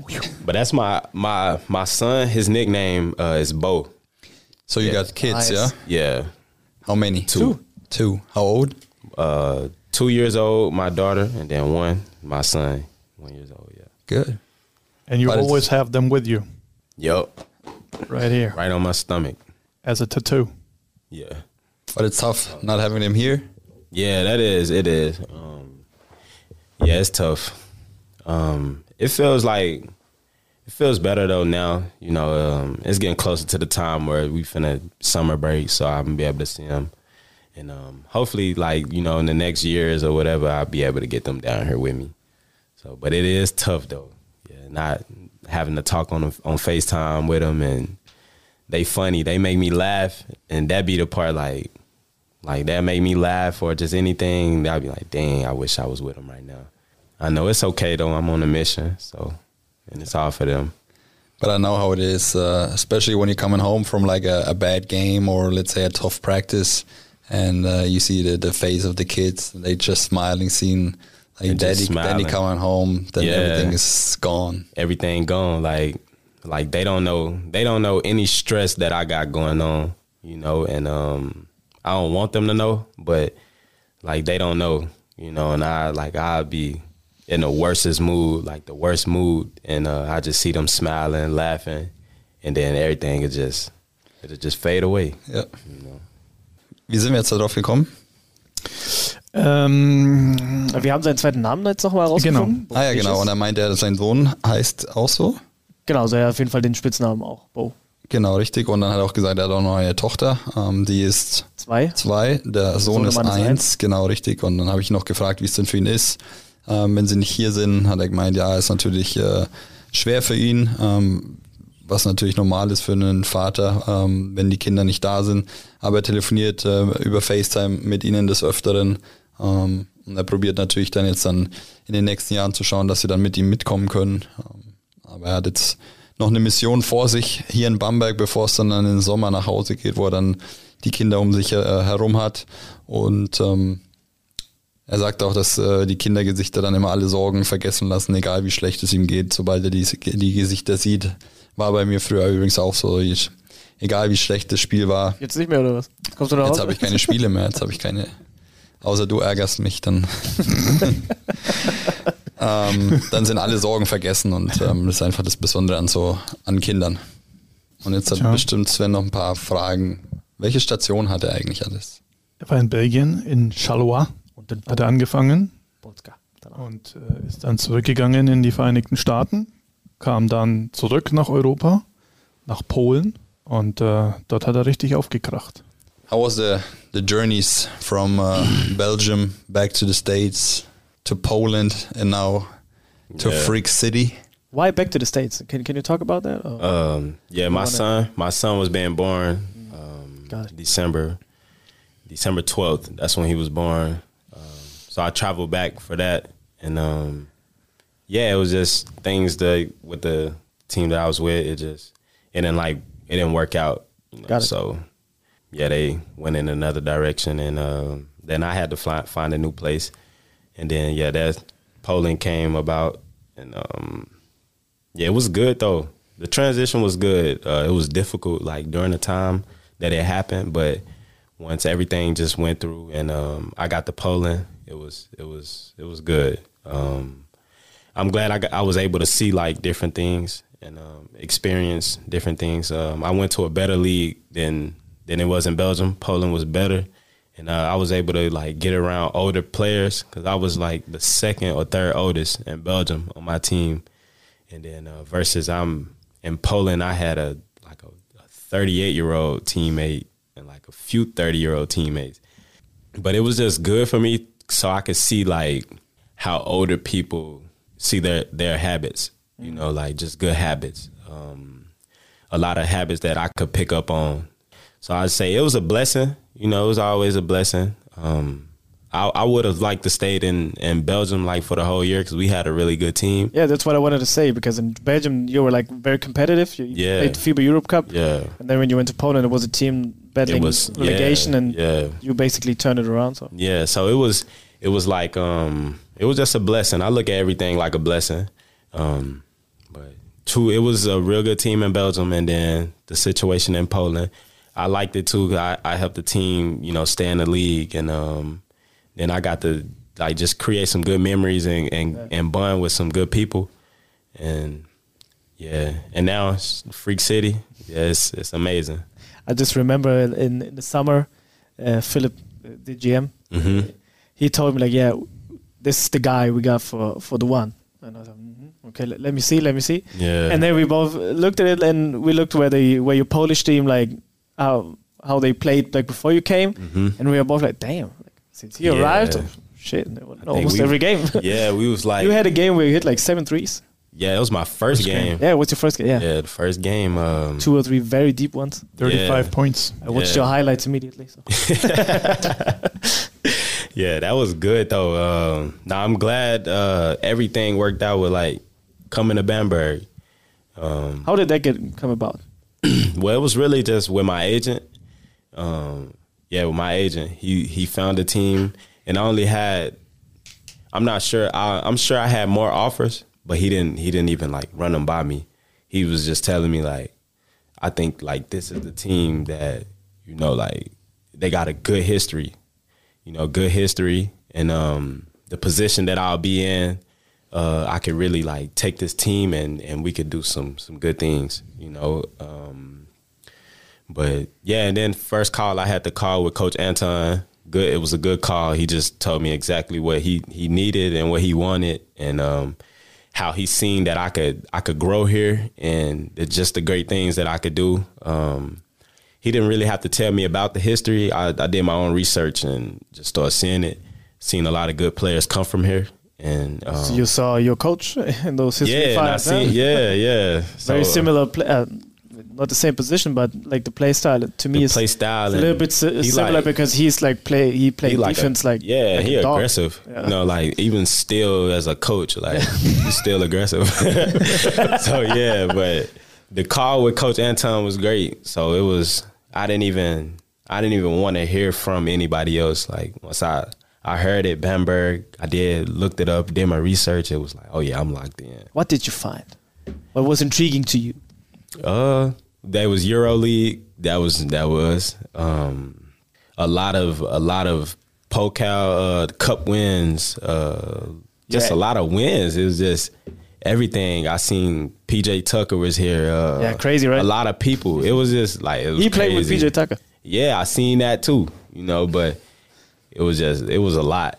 But that's my my my son. His nickname uh, is Bo. So you Yeah. got kids, Nice. yeah? Yeah, How many? Two. Two. How old? uh, two years old, my daughter, and then one, my son, one years old. Yeah. Good. And you But it's- always have them with you, Yep. right here, Right on my stomach. as a tattoo. Yeah. But it's tough not having them here. Yeah, that is. It is. Um, yeah, it's tough. Um, it feels like it feels better though now. You know, um, it's getting closer to the time where we finna summer break, so I'm gonna be able to see them, and um, hopefully, like you know, in the next years or whatever, I'll be able to get them down here with me. So, but it is tough though. Yeah, not having to talk on on FaceTime with them, and they funny. They make me laugh, and that be the part like. Like, that made me laugh or just anything. I'd be like, dang, I wish I was with them right now. I know it's okay, though. I'm on a mission, so, and it's all for them. But I know how it is, uh, especially when you're coming home from like a, a bad game or let's say a tough practice, and uh, you see the, the face of the kids. They just smiling, seeing like They're just daddy, daddy smiling. coming home. Then Yeah. everything is gone. Everything gone. Like, like they don't know. They don't know any stress that I got going on, you know, and um, I don't want them to know, but, like, they don't know, you know, and I, like, I'll be in the worstest mood, like the worst mood, and uh, I just see them smiling, laughing, and then everything is just, it'll just fade away. Ja. You know? Wie sind wir jetzt darauf gekommen? Ähm, Wir haben seinen zweiten Namen jetzt nochmal rausgefunden. Ah ja, genau. Und er meinte, er, sein Sohn heißt auch so. Genau, so er hat auf jeden Fall den Spitznamen auch. Bo. Genau, richtig. Und dann hat er auch gesagt, er hat auch noch eine Tochter. Ähm, die ist Zwei. zwei. Der Sohn ist Sohnemann ist eins. Genau, richtig. Und dann habe ich noch gefragt, wie es denn für ihn ist. Ähm, wenn sie nicht hier sind, hat er gemeint, ja, ist natürlich äh, schwer für ihn. Ähm, was natürlich normal ist für einen Vater, ähm, wenn die Kinder nicht da sind. Aber er telefoniert äh, über FaceTime mit ihnen des Öfteren. Ähm, und er probiert natürlich dann jetzt dann in den nächsten Jahren zu schauen, dass sie dann mit ihm mitkommen können. Ähm, aber er hat jetzt noch eine Mission vor sich hier in Bamberg, bevor es dann in den Sommer nach Hause geht, wo er dann die Kinder um sich äh, herum hat. Und ähm, er sagt auch, dass äh, die Kindergesichter dann immer alle Sorgen vergessen lassen, egal wie schlecht es ihm geht, sobald er die, die Gesichter sieht. War bei mir früher übrigens auch so. Ich, egal wie schlecht das Spiel war. Jetzt nicht mehr, oder was? Kommst du nach Jetzt Hause? habe ich keine Spiele mehr, jetzt habe ich keine. Außer du ärgerst mich, dann. ähm, dann sind alle Sorgen vergessen und ähm, das ist einfach das Besondere an so an Kindern. Und jetzt hat Tja. bestimmt Sven noch ein paar Fragen. Welche Station hat er eigentlich alles? er war in Belgien, in Charleroi, Und den hat er angefangen Polska. und äh, ist dann zurückgegangen in die Vereinigten Staaten, kam dann zurück nach Europa, nach Polen und äh, dort hat er richtig aufgekracht. How was the, the journeys from uh, Belgium back to the States to Poland and now to Yeah. Freak City? Why back to the States? Can can you talk about that? Or- Um, yeah, my wanna- son, my son was being born um, Got it. December, December twelfth. That's when he was born. Um, so I traveled back for that, and um, yeah, it was just things that with the team that I was with, it just it didn't like it didn't work out. You know? Got it. So yeah, they went in another direction, and um, then I had to fly, find a new place, and then yeah, that Poland came about, and um, yeah, it was good though. The transition was good. Uh, it was difficult, like during the time that it happened, but once everything just went through, and um, I got to Poland, it was it was it was good. Um, I'm glad I got, I was able to see like different things and um, experience different things. Um, I went to a better league than than it was in Belgium. Poland was better, and uh, I was able to like get around older players because I was like the second or third oldest in Belgium on my team. And then uh, versus I'm in Poland, I had a like a, a thirty-eight year old teammate and like a few thirty year old teammates. But it was just good for me, so I could see like how older people see their their habits. You know, like just good habits. Um, a lot of habits that I could pick up on. So I'd say it was a blessing. You know, it was always a blessing. Um, I, I would have liked to stayed in, in Belgium like for the whole year because we had a really good team. yeah, that's what I wanted to say, because in Belgium you were like very competitive. You Yeah. played FIBA Europe Cup. Yeah, And then when you went to Poland, it was a team battling it was relegation, yeah, and yeah, you basically turned it around. So yeah. So it was it was like um it was just a blessing. I look at everything like a blessing. Um, But true, it was a real good team in Belgium, and then the situation in Poland, I liked it too. I, I helped the team, you know, stay in the league, and um, then I got to like just create some good memories and and, yeah. and bond with some good people, and yeah, and now it's Freak City. Yeah, it's it's amazing. I just remember in, in the summer, uh, Philip, the G M, mm-hmm. he told me like, yeah, this is the guy we got for, for the one. And I was like, mm-hmm. okay, let, let me see, let me see. Yeah. And then we both looked at it, and we looked where the where your Polish team, like how how they played like before you came, mm-hmm. and we were both like, damn, like, since he yeah. arrived, oh, shit, almost we, every game. Yeah, we was like, you had a game where you hit like seven threes. Yeah, it was my first game. Yeah, what's your first game? Yeah, yeah, the first game. Um, Two or three very deep ones. Thirty-five yeah. points. I watched yeah. your highlights immediately. So. Yeah, that was good though. Um, now I'm glad uh, everything worked out with like coming to Bamberg. Um, How did that get come about? Well, it was really just with my agent. Um, yeah, with my agent, he he found a team, and I only had. I'm not sure. I, I'm sure I had more offers, but he didn't. He didn't even like run them by me. He was just telling me like, I think like this is the team that you know like they got a good history. You know, good history, and um, the position that I'll be in, uh, I could really like take this team and, and we could do some some good things. You know, um, but yeah, and then first call I had to call with Coach Anton. Good, it was a good call. He just told me exactly what he, he needed and what he wanted, and um, how he seen that I could I could grow here, and it's just the great things that I could do. Um, He didn't really have to tell me about the history. I, I did my own research and just started seeing it. Seen a lot of good players come from here, and um, so you saw your coach in those history yeah, files. and I Huh? seen, yeah, yeah. So, Very similar, play, uh, not the same position, but like the play style. To me, the is play style a little bit si- similar like, because he's like play. He played he like defense a, like yeah, like he a dog. aggressive. Yeah. You know, like even still as a coach, like he's still aggressive. So yeah, but the call with Coach Anton was great. So it was. I didn't even I didn't even want to hear from anybody else. Like once I, I heard it, Bamberg, I did looked it up, did my research. It was like, oh yeah, I'm locked in. What did you find? What was intriguing to you? Uh, that was EuroLeague. That was that was um, a lot of a lot of Pokal uh, Cup wins. Uh, just Yeah. a lot of wins. It was just. Everything I seen, P J Tucker was here. Uh, Yeah, crazy, right? A lot of people. It was just like it was He played with crazy. P J Tucker. Yeah, I seen that too. You know, but it was just it was a lot.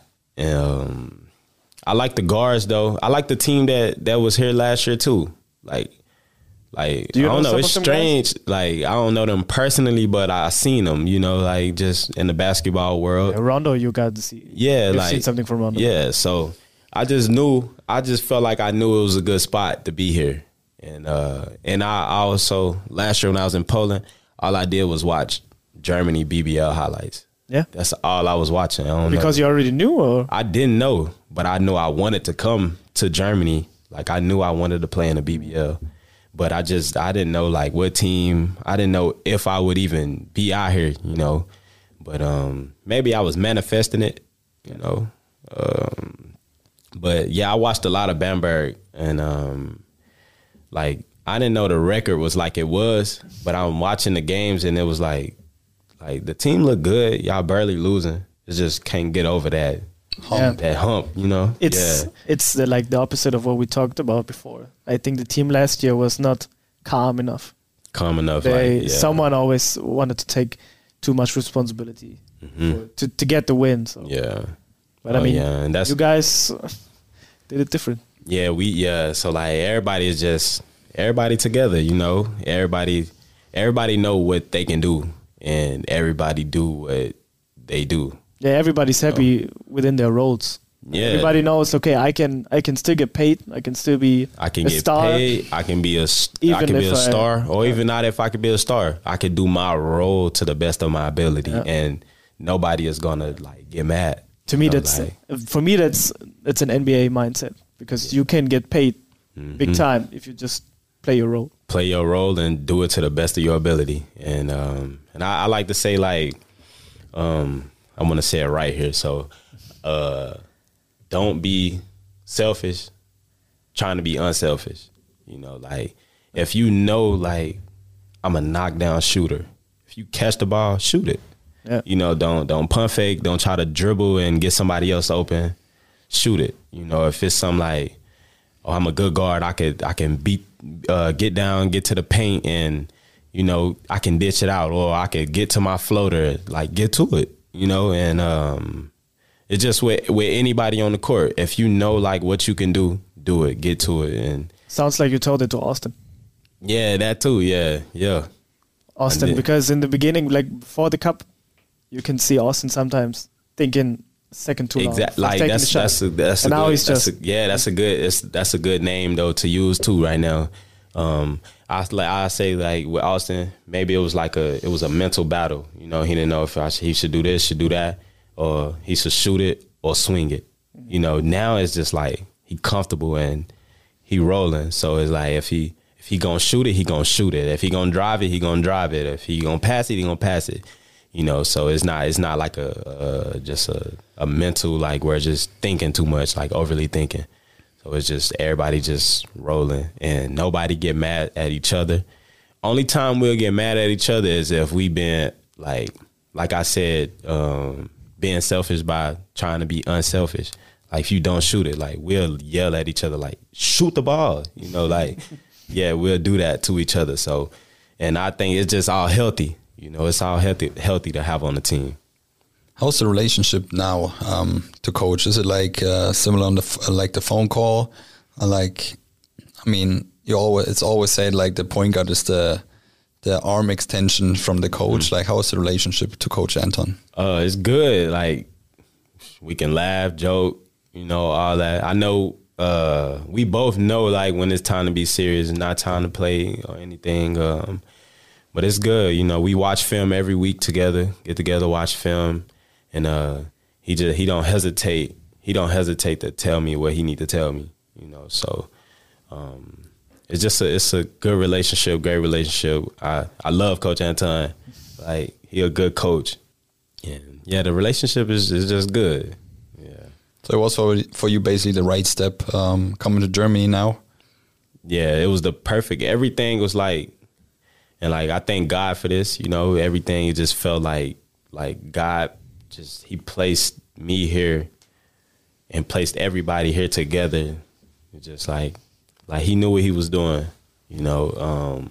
Um, I like the guards though. I like the team that that was here last year too. Like, like Do you I don't know know. some It's of them guys? strange. Like I don't know them personally, but I seen them. You know, like just in the basketball world. Yeah, Rondo, you got to see. Yeah, You've like seen something from Rondo. Yeah, so I just knew, I just felt like I knew it was a good spot to be here, and uh, and I also last year when I was in Poland, all I did was watch Germany B B L highlights. Yeah, That's all I was watching. I don't because know. you already knew, or I didn't know, but I knew I wanted to come to Germany. Like I knew I wanted to play in the B B L, but I just I didn't know like what team. I didn't know if I would even be out here, you know. But um, maybe I was manifesting it, you know. Um, But yeah, I watched a lot of Bamberg, and um, like I didn't know the record was like it was, but I'm watching the games, and it was like, like the team looked good. Y'all barely losing. It just can't get over that hump, Yeah. that hump, you know. it's yeah. it's the, like the opposite of what we talked about before. I think the team last year was not calm enough. calm enough. They like, yeah. someone always wanted to take too much responsibility Mhm. for, to to get the win. So. Yeah, But I Oh, mean, yeah, and that's you guys did it different. yeah. We yeah. So like everybody is just everybody together, you know. Everybody, everybody know what they can do, and everybody do what they do. Yeah, everybody's happy within their roles. Yeah. Everybody knows. Okay, I can I can still get paid. I can still be I can a get star. paid. I can be a s- I Even can be if a I- star, or even not if I could be a star. I could do my role to the best of my ability, Yeah. and nobody is gonna like get mad. To me, You know, that's like, for me that's that's an N B A mindset because you can get paid big mhm. time if you just play your role. Play your role and do it to the best of your ability. And um, and I, I like to say like, um, I'm gonna say it right here. So, uh, don't be selfish, trying to be unselfish. You know, like if you know, like I'm a knockdown shooter. If you catch the ball, shoot it. Yeah. You know, don't don't pump fake. Don't try to dribble and get somebody else open. Shoot it. You know, if it's something like, oh, I'm a good guard, I could I can beat, uh, get down, get to the paint, and you know I can dish it out, or I could get to my floater, like get to it. You know, and um, it's just with with anybody on the court. If you know like what you can do, do it, get to it, and sounds like you told it to Austin. Yeah, that too. Yeah, yeah. Austin, because in the beginning, like before the cup, you can see Austin sometimes thinking second too long. Exactly. Like that's that's a, that's and a now good, he's that's just a, yeah. That's a good. It's, that's a good name though to use too right now. Um, I like I say like with Austin, maybe it was like a it was a mental battle. You know, he didn't know if I, he should do this, should do that, or he should shoot it or swing it. You know, now it's just like he comfortable and he rolling. So it's like if he if he gonna shoot it, he gonna shoot it. If he gonna drive it, he gonna drive it. If he gonna pass it, he gonna pass it. You know, so it's not it's not like a, a just a, a mental like we're just thinking too much, like overly thinking. So it's just everybody just rolling and nobody get mad at each other. Only time we'll get mad at each other is if we been like like I said, um, being selfish by trying to be unselfish. Like if you don't shoot it, like we'll yell at each other like shoot the ball. You know, like yeah, we'll do that to each other. So and I think it's just all healthy. You know, it's all healthy healthy to have on the team. How's the relationship now um, to coach? Is it like uh, similar on the f- like the phone call? Uh, like, I mean, you always it's always said like the point guard is the the arm extension from the coach. Mm. Like, how is the relationship to Coach Anton? Uh, it's good. Like, we can laugh, joke, you know, all that. I know uh, we both know like when it's time to be serious and not time to play or anything. Um, But it's good, you know. We watch film every week together, get together, watch film, and uh, he just he don't hesitate. He don't hesitate to tell me what he need to tell me, you know. So um, it's just a it's a good relationship, great relationship. I, I love Coach Anton. Like he a good coach, and yeah, the relationship is is just good. Yeah. So it was for for you basically the right step um, coming to Germany now. Yeah, it was the perfect. Everything was like. And like I thank God for this, you know, everything. It just felt like like God just he placed me here and placed everybody here together. It's just like like he knew what he was doing, you know. Um,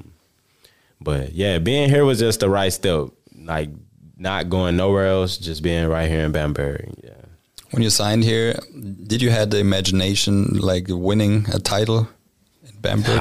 but yeah, being here was just the right step. Like not going nowhere else, just being right here in Bamberg. Yeah. When you signed here, did you have the imagination like winning a title in Bamberg?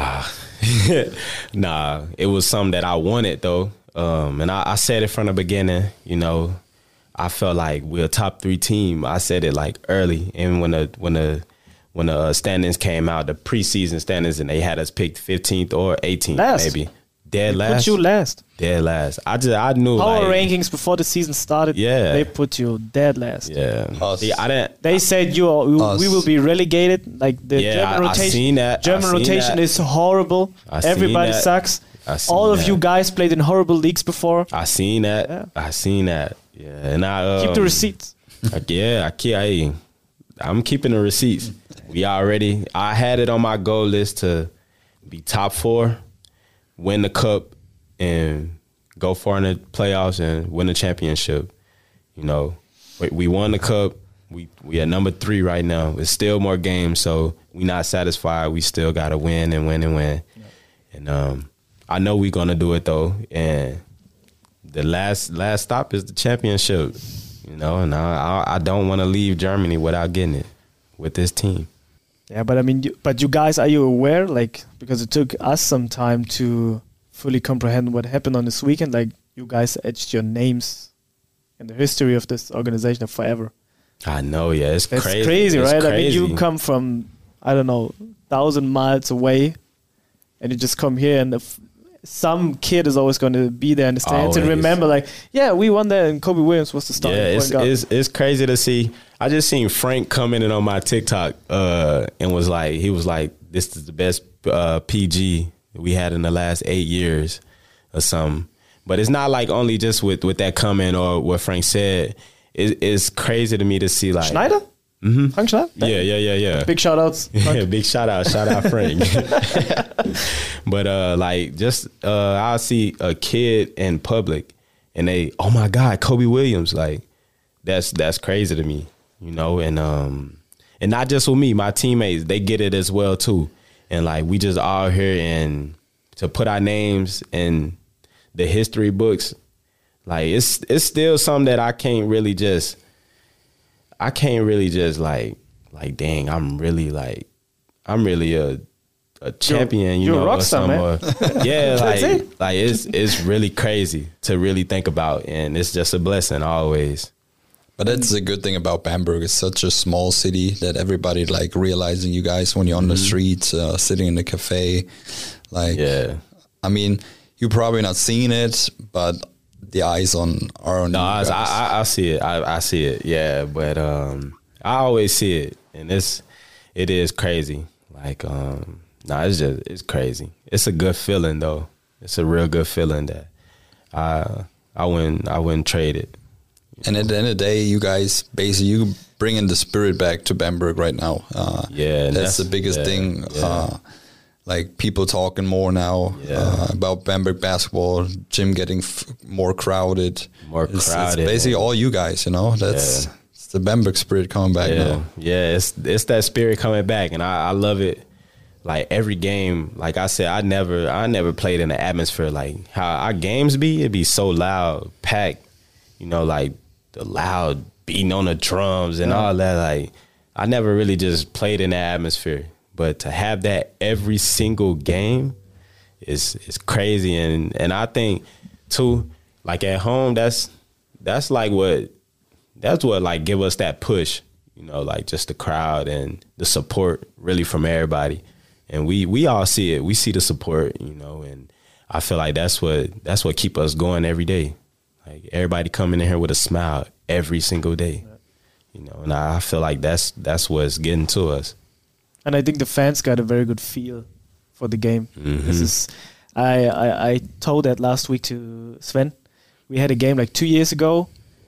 Nah, it was something that I wanted though, um, and I, I said it from the beginning. You know, I felt like we're a top three team. I said it like early, and when the when the when the standings came out, the preseason standings, and they had us picked fifteenth or eighteenth, last. maybe dead they last. Put you last. Dead last. I just I knew power like, rankings before the season started. Yeah, they put you dead last. Yeah, Us. See, I didn't. They said you are, Us. we will be relegated. Like the Yeah, German I- I rotation. seen that. I German seen rotation that. is horrible. I seen Everybody that. sucks. I seen All of that. you guys played in horrible leagues before. I seen that. Yeah. I seen that. Yeah, and I um, Keep the receipts. Like, yeah, I keep. I, I'm keeping the receipts. We already. I had it on my goal list to be top four, win the cup, and go far in the playoffs and win the championship. You know, we, we won the cup. We we at number three right now. It's still more games, so we not satisfied. We still got to win and win and win. Yeah. And um, I know we're gonna do it though. And the last last stop is the championship. You know, and I I, I don't want to leave Germany without getting it with this team. Yeah, but I mean, you, but you guys, are you aware? Like, because it took us some time to fully comprehend what happened on this weekend. Like, you guys etched your names in the history of this organization forever. I know, yeah, it's That's crazy. crazy, It's right? crazy. I mean, you come from, I don't know, thousand miles away, and you just come here, and the f- some kid is always going to be there in the stands and Always. remember, like, yeah, we won that, and Kobe Williams was the starting Yeah, point it's, guard. it's it's crazy to see. I just seen Frank commenting on my TikTok uh, and was like, he was like, this is the best uh, P G we had in the last eight years or something. But it's not like only just with, with that comment or what Frank said. It, it's crazy to me to see like Schneider? Mm-hmm. Frank Schneider? Yeah, yeah, yeah, yeah. Big shout outs. Yeah, big shout out, shout out Frank. But uh, like just uh, I'll see a kid in public and they, oh my God, Kobe Williams, like that's that's crazy to me, you know, and um and not just with me, my teammates, they get it as well too. And like we just all here and to put our names in the history books, like it's it's still something that I can't really just I can't really just like like dang, I'm really like I'm really a a champion, you you're know, a rock or star, something. man. Yeah, That's like it. like it's it's really crazy to really think about, and it's just a blessing always. But that's the good thing about Bamberg. It's such a small city that everybody like realizing you guys when you're on the streets, uh, sitting in the cafe. Like, Yeah. I mean, you're probably not seeing it, but the eyes on are on No, you I, guys. I I see it. I, I see it. Yeah, but um, I always see it, and it's it is crazy. Like um, no, it's just it's crazy. It's a good feeling though. It's a real good feeling that I I wouldn't I wouldn't trade it. And at the end of the day, you guys basically you bringing the spirit back to Bamberg right now. Uh, Yeah, that's, that's- the biggest yeah, thing. yeah. Uh, like people talking more now Yeah. uh, about Bamberg basketball, gym getting f- more crowded. More It's- crowded, It's basically and- all you guys, you know. That's Yeah. it's the Bamberg spirit coming back Yeah, now. yeah, it's it's that spirit coming back, and I, I love it. Like every game, like I said, I never I never played in an atmosphere like how our games be. It'd be so loud, packed, you know, like the loud beating on the drums and all that. Like I never really just played in that atmosphere, but to have that every single game is is crazy, and and I think too, like at home, that's that's like what. That's what like give us that push, you know, like just the crowd and the support really from everybody. And we we all see it. We see the support, you know, and I feel like that's what that's what keep us going every day. Like everybody coming in here with a smile every single day. You know, and I feel like that's that's what's getting to us. And I think the fans got a very good feel for the game. Mhm. This is, I, I I told that last week to Sven. We had a game like two years ago.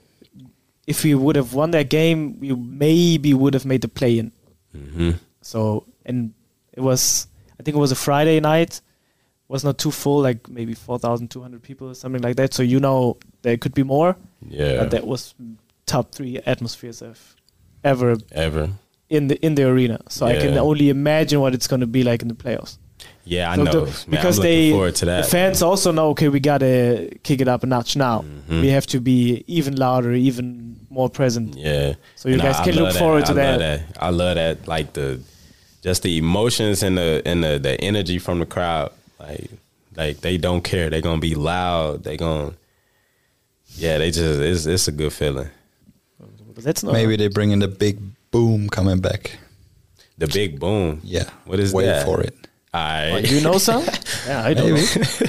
If we would have won that game, we maybe would have made the play-in. Mm-hmm. So, and it was, I think it was a Friday night. Was not too full, like maybe four thousand two hundred people or something like that. So you know there could be more. Yeah. But that was top three atmospheres I've ever Ever. in the in the arena. So I can Yeah. only imagine what it's going to be like in the playoffs. Yeah, I So know. the- Man, because I'm looking they, forward to that. the fans also know, okay, we gotta kick it up a notch now. Mhm. We have to be even louder, even more present. Yeah. So you And guys I- I can love look forward to I love that. I love that. Like the just the emotions and the and the, the energy from the crowd. Like like they don't care. They're gonna be loud. They gonna yeah, they just it's it's a good feeling. But that's not Maybe they bring in the big boom coming back. The big boom. Yeah. What is Wait that? for it. I Oh, you know some? Ja, I don't Maybe. know.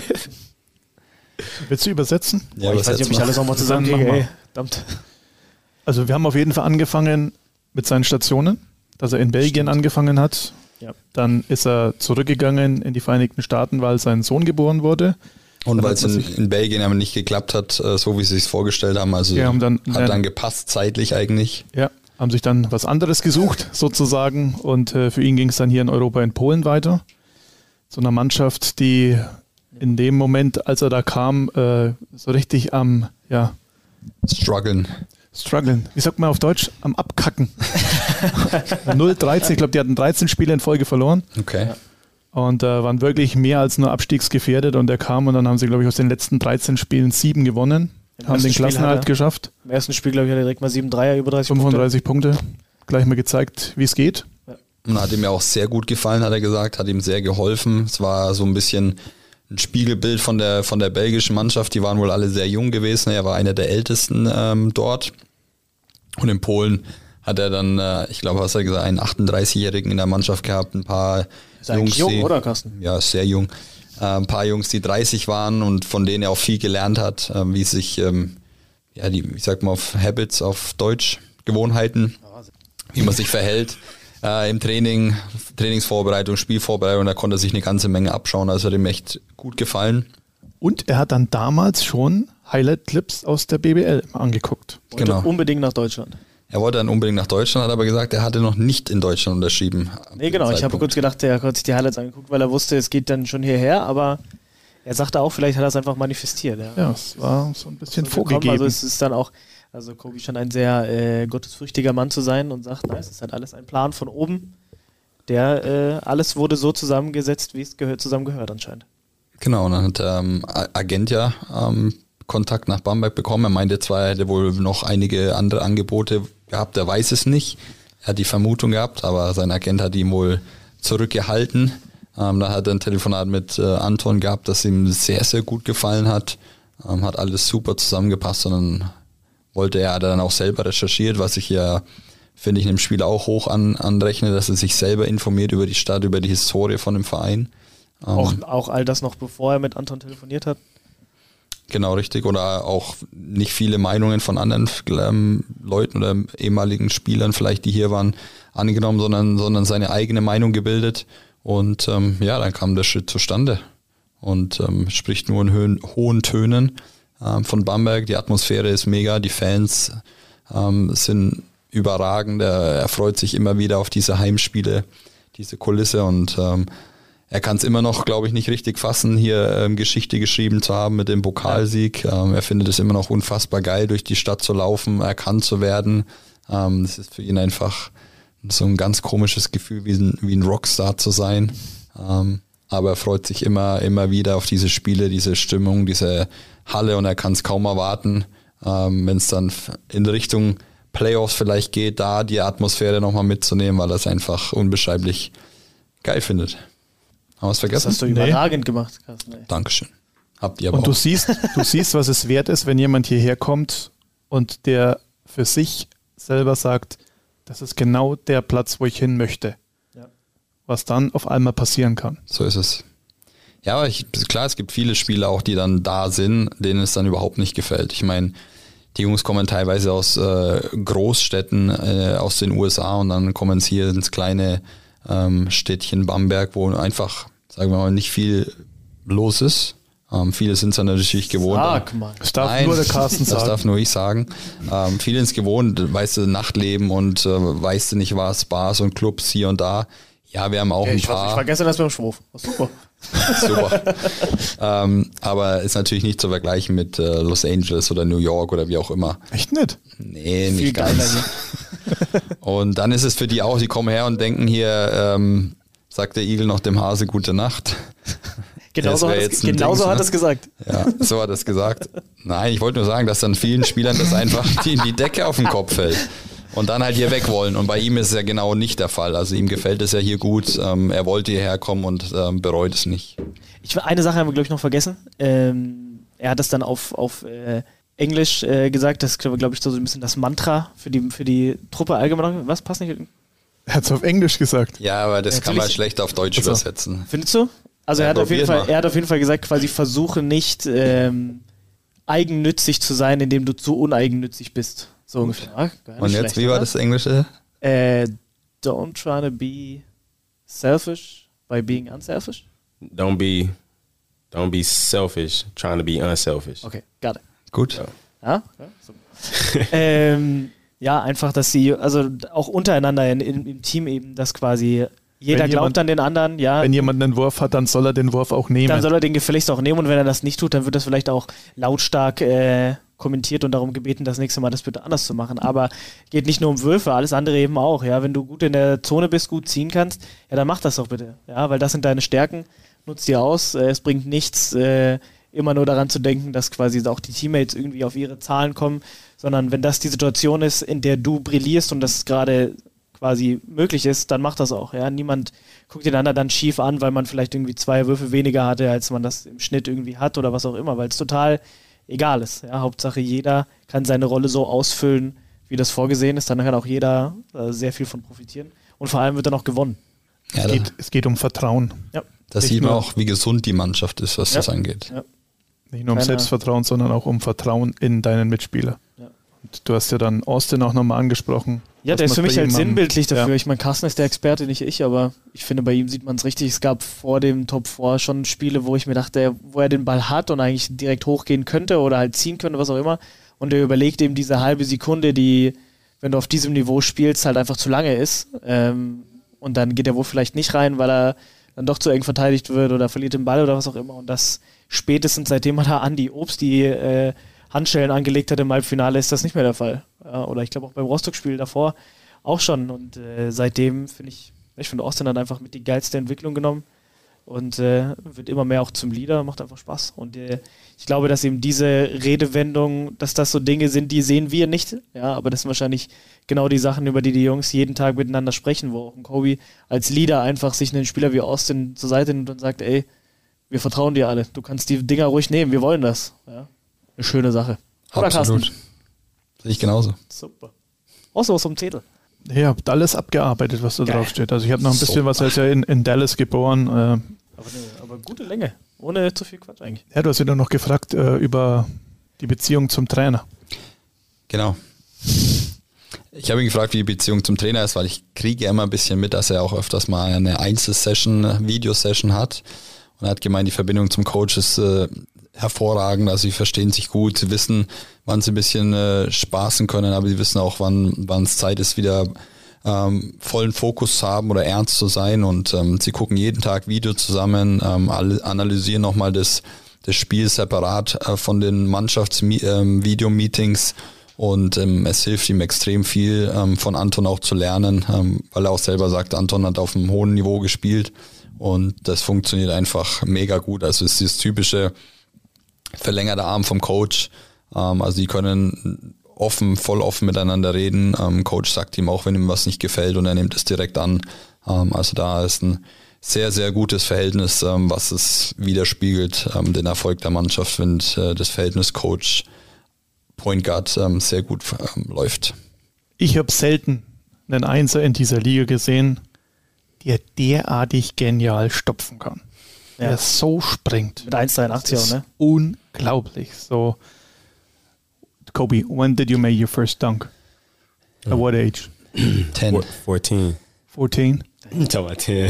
Willst du übersetzen? Ja, ich was weiß nicht, ob jetzt ich mal? alles nochmal Dann zusammenkriege. mach mal. Ey. Verdammt. Also wir haben auf jeden Fall angefangen mit seinen Stationen, dass er in Belgien angefangen hat. Ja. Dann ist er zurückgegangen in die Vereinigten Staaten, weil sein Sohn geboren wurde. Und Dann weil hat es man in, sich- in Belgien aber nicht geklappt hat, äh, so wie sie es vorgestellt haben. Also Ja, und dann- hat dann- dann gepasst zeitlich eigentlich. Ja, haben sich dann was anderes gesucht sozusagen und äh, für ihn ging es dann hier in Europa in Polen weiter. So einer Mannschaft, die in dem Moment, als er da kam, äh, so richtig am, ja, Struggeln. strugglen. Wie sagt man auf Deutsch? Am Abkacken. null dreizehn, ich glaube, die hatten dreizehn Spiele in Folge verloren Okay. und äh, waren wirklich mehr als nur abstiegsgefährdet und er kam und dann haben sie, glaube ich, aus den letzten dreizehn Spielen sieben gewonnen, Im haben ersten den Spiel Klassenerhalt hat er- geschafft, Im ersten Spiel, glaube ich, hat er direkt mal sieben Dreier, über dreißig fünfunddreißig Punkte. Gleich mal gezeigt, wie es geht. Und hat ihm ja auch sehr gut gefallen, hat er gesagt, hat ihm sehr geholfen. Es war so ein bisschen ein Spiegelbild von der, von der belgischen Mannschaft. Die waren wohl alle sehr jung gewesen. Er war einer der Ältesten ähm, dort. Und in Polen hat er dann, äh, ich glaube, was hat er gesagt, einen achtunddreißigjährigen in der Mannschaft gehabt, ein paar Ist eigentlich jung, die, oder, Carsten? Ja, sehr jung. Äh, ein paar Jungs, die dreißig waren und von denen er auch viel gelernt hat, äh, wie sich, ähm, ja, die, ich sag mal auf Habits, auf Deutsch, Gewohnheiten, wie man sich verhält äh, im Training, Trainingsvorbereitung, Spielvorbereitung, da konnte er sich eine ganze Menge abschauen, also hat ihm echt gut gefallen. Und er hat dann damals schon Highlight-Clips aus der B B L angeguckt. Wollte Genau. unbedingt nach Deutschland. Er wollte dann unbedingt nach Deutschland, hat aber gesagt, er hatte noch nicht in Deutschland unterschrieben. Nee, genau. Ich habe kurz gedacht, er hat sich die Highlights angeguckt, weil er wusste, es geht dann schon hierher, aber er sagte auch, vielleicht hat er es einfach manifestiert. Ja, ja es war so ein bisschen so vorgegeben. Also es ist dann auch, also Kobe scheint ein sehr äh, gottesfürchtiger Mann zu sein und sagt, nein, es ist halt alles ein Plan von oben. Der, äh, alles wurde so zusammengesetzt, wie es gehört, zusammengehört anscheinend. Genau, und dann hat ähm, Agent ja ähm, Kontakt nach Bamberg bekommen. Er meinte zwar, er hätte wohl noch einige andere Angebote gehabt, er weiß es nicht. Er hat die Vermutung gehabt, aber sein Agent hat ihn wohl zurückgehalten. Ähm, da hat er ein Telefonat mit äh, Anton gehabt, das ihm sehr, sehr gut gefallen hat. Ähm, hat alles super zusammengepasst und dann wollte er, hat er dann auch selber recherchiert, was ich ja, finde ich, einem Spieler auch hoch an, anrechne, dass er sich selber informiert über die Stadt, über die Historie von dem Verein. Ähm, auch, auch all das noch bevor er mit Anton telefoniert hat? Genau, richtig. Oder auch nicht viele Meinungen von anderen ähm, Leuten oder ehemaligen Spielern vielleicht, die hier waren, angenommen, sondern, sondern seine eigene Meinung gebildet. Und ähm, ja, dann kam der Schritt zustande. Und ähm, spricht nur in Höhen, hohen Tönen ähm, von Bamberg. Die Atmosphäre ist mega, die Fans ähm, sind überragend. Er, er freut sich immer wieder auf diese Heimspiele, diese Kulisse und ähm, er kann es immer noch, glaube ich, nicht richtig fassen, hier ähm, Geschichte geschrieben zu haben mit dem Pokalsieg. Ähm, er findet es immer noch unfassbar geil, durch die Stadt zu laufen, erkannt zu werden. Ähm, das ist für ihn einfach so ein ganz komisches Gefühl, wie ein, wie ein Rockstar zu sein. Ähm, aber er freut sich immer, immer wieder auf diese Spiele, diese Stimmung, diese Halle und er kann es kaum erwarten, ähm, wenn es dann in Richtung Playoffs vielleicht geht, da die Atmosphäre nochmal mitzunehmen, weil er es einfach unbeschreiblich geil findet. Haben wir es vergessen? Das hast du überragend nee. gemacht, Carsten. Ey. Dankeschön. Habt ihr aber und auch. du siehst, du siehst, was es wert ist, wenn jemand hierher kommt und der für sich selber sagt, das ist genau der Platz, wo ich hin möchte. Ja. Was dann auf einmal passieren kann. So ist es. Ja, aber ich, klar, es gibt viele Spieler auch, die dann da sind, denen es dann überhaupt nicht gefällt. Ich meine, die Jungs kommen teilweise aus äh, Großstädten äh, aus den U S A und dann kommen sie hier ins kleine ähm, Städtchen Bamberg, wo einfach, sagen wir mal, nicht viel los ist. Ähm, viele sind es dann natürlich gewohnt. Sag mal. Das darf Nein, nur der Carsten sagen. Das darf nur ich sagen. Ähm, viele sind es gewohnt, weißt du, Nachtleben und äh, weißt du nicht was, Bars und Clubs hier und da. Ja, wir haben auch okay, ein ich paar. Ich war gestern erst beim Schwurf. Oh, super. Super. ähm, aber ist natürlich nicht zu vergleichen mit äh, Los Angeles oder New York oder wie auch immer. Echt nicht? Nee, Viel nicht ganz. Und dann ist es für die auch, die kommen her und denken hier, ähm, sagt der Igel noch dem Hase gute Nacht. Genauso hat, es, genauso Dings, hat es gesagt. Ja, so hat es gesagt. Nein, ich wollte nur sagen, dass dann vielen Spielern das einfach die, die Decke auf den Kopf fällt. Und dann halt hier weg wollen. Und bei ihm ist es ja genau nicht der Fall. Also ihm gefällt es ja hier gut. Ähm, er wollte hierher kommen und ähm, bereut es nicht. Ich, eine Sache haben wir, glaube ich, noch vergessen. Ähm, er hat es dann auf, auf äh, Englisch äh, gesagt. Das ist, glaube ich, so ein bisschen das Mantra für die, für die Truppe allgemein. Was passt nicht? Er hat es auf Englisch gesagt. Ja, aber das ja, kann man schlecht auf Deutsch also. übersetzen. Findest du? Also ja, er, hat auf jeden Fall, er hat auf jeden Fall gesagt, quasi versuche nicht ähm, eigennützig zu sein, indem du zu uneigennützig bist. So ungefähr. Ja, und jetzt, wie war das Englische? Äh, don't try to be selfish by being unselfish. Don't be, don't be selfish, trying to be unselfish. Okay, got it. Gut. Ja, ja, ja so. ähm, ja, einfach, dass sie, also auch untereinander in, in, im Team eben, dass quasi jeder wenn glaubt jemand, an den anderen, ja. Wenn jemand einen Wurf hat, dann soll er den Wurf auch nehmen. Dann soll er den gefälligst auch nehmen und wenn er das nicht tut, dann wird das vielleicht auch lautstark äh, kommentiert und darum gebeten, das nächste Mal das bitte anders zu machen. Aber geht nicht nur um Würfe, alles andere eben auch. Ja, wenn du gut in der Zone bist, gut ziehen kannst, ja, dann mach das doch bitte. Ja, weil das sind deine Stärken. Nutz die aus. Äh, es bringt nichts, äh, immer nur daran zu denken, dass quasi auch die Teammates irgendwie auf ihre Zahlen kommen, sondern wenn das die Situation ist, in der du brillierst und das gerade quasi möglich ist, dann mach das auch. Ja, niemand guckt den anderen dann schief an, weil man vielleicht irgendwie zwei Würfe weniger hatte, als man das im Schnitt irgendwie hat oder was auch immer, weil es total egal ist. Ja, Hauptsache jeder kann seine Rolle so ausfüllen, wie das vorgesehen ist. Dann kann auch jeder äh, sehr viel von profitieren. Und vor allem wird dann auch gewonnen. Ja, es, geht, es geht um Vertrauen. Ja. Das Nicht sieht man nur, auch, wie gesund die Mannschaft ist, was ja. das angeht. Ja. Nicht nur um Keiner. Selbstvertrauen, sondern auch um Vertrauen in deinen Mitspieler. Ja. Und du hast ja dann Austin auch nochmal angesprochen. Ja, der ist für mich halt sinnbildlich dafür. Ja. Ich meine, Carsten ist der Experte, nicht ich, aber ich finde, bei ihm sieht man es richtig. Es gab vor dem Top vier schon Spiele, wo ich mir dachte, wo er den Ball hat und eigentlich direkt hochgehen könnte oder halt ziehen könnte, was auch immer. Und er überlegt eben diese halbe Sekunde, die wenn du auf diesem Niveau spielst, halt einfach zu lange ist. Ähm, und dann geht er wohl vielleicht nicht rein, weil er dann doch zu eng verteidigt wird oder verliert den Ball oder was auch immer. Und das spätestens seitdem hat er Andi Obst die äh, Handschellen angelegt hat im Halbfinale, ist das nicht mehr der Fall. Ja, oder ich glaube auch beim Rostock-Spiel davor auch schon. Und äh, seitdem finde ich, ich finde Austin hat einfach mit die geilste Entwicklung genommen und äh, wird immer mehr auch zum Leader, macht einfach Spaß. Und äh, ich glaube, dass eben diese Redewendung, dass das so Dinge sind, die sehen wir nicht. Ja, aber das sind wahrscheinlich genau die Sachen, über die die Jungs jeden Tag miteinander sprechen, wo auch ein Kobe als Leader einfach sich einen Spieler wie Austin zur Seite nimmt und sagt, ey, wir vertrauen dir alle. Du kannst die Dinger ruhig nehmen, wir wollen das. Ja, eine schöne Sache. Oder Absolut. Carsten? Sehe ich genauso. Super. Außer was vom Zettel. Ihr habt alles abgearbeitet, was da Geil. drauf steht. Also ich habe noch ein bisschen Super. was, er ist ja in, in Dallas geboren. Äh, Aber, eine, aber gute Länge. Ohne zu viel Quatsch eigentlich. ja, du hast wieder noch gefragt äh, über die Beziehung zum Trainer. Genau. Ich habe ihn gefragt, wie die Beziehung zum Trainer ist, weil ich kriege ja immer ein bisschen mit, dass er auch öfters mal eine Einzelsession, Videosession hat. Und er hat gemeint, die Verbindung zum Coach ist äh, hervorragend. Also sie verstehen sich gut, sie wissen, wann sie ein bisschen äh, spaßen können, aber sie wissen auch, wann wann es Zeit ist, wieder ähm, vollen Fokus zu haben oder ernst zu sein. Und ähm, sie gucken jeden Tag Video zusammen, ähm, alle, analysieren nochmal das, das Spiel separat äh, von den Mannschafts-Video-Meetings. Und ähm, es hilft ihm extrem viel, ähm, von Anton auch zu lernen, ähm, weil er auch selber sagt, Anton hat auf einem hohen Niveau gespielt und das funktioniert einfach mega gut. Also es ist das typische verlängerte Arm vom Coach. Ähm, also die können offen, voll offen miteinander reden. Ähm, Coach sagt ihm auch, wenn ihm was nicht gefällt und er nimmt es direkt an. Ähm, also da ist ein sehr, sehr gutes Verhältnis, ähm, was es widerspiegelt, ähm, den Erfolg der Mannschaft, wenn äh, das Verhältnis Coach Point Guard ähm, sehr gut ähm, läuft. Ich habe selten einen Einser in dieser Liga gesehen, der derartig genial stopfen kann. Ja. Der so springt. Mit eins Komma dreiundachtzig auch, ne? Unglaublich. So, Kobe, when did you make your first dunk? At what age? Ten. Four, fourteen. fourteen? You talking about ten?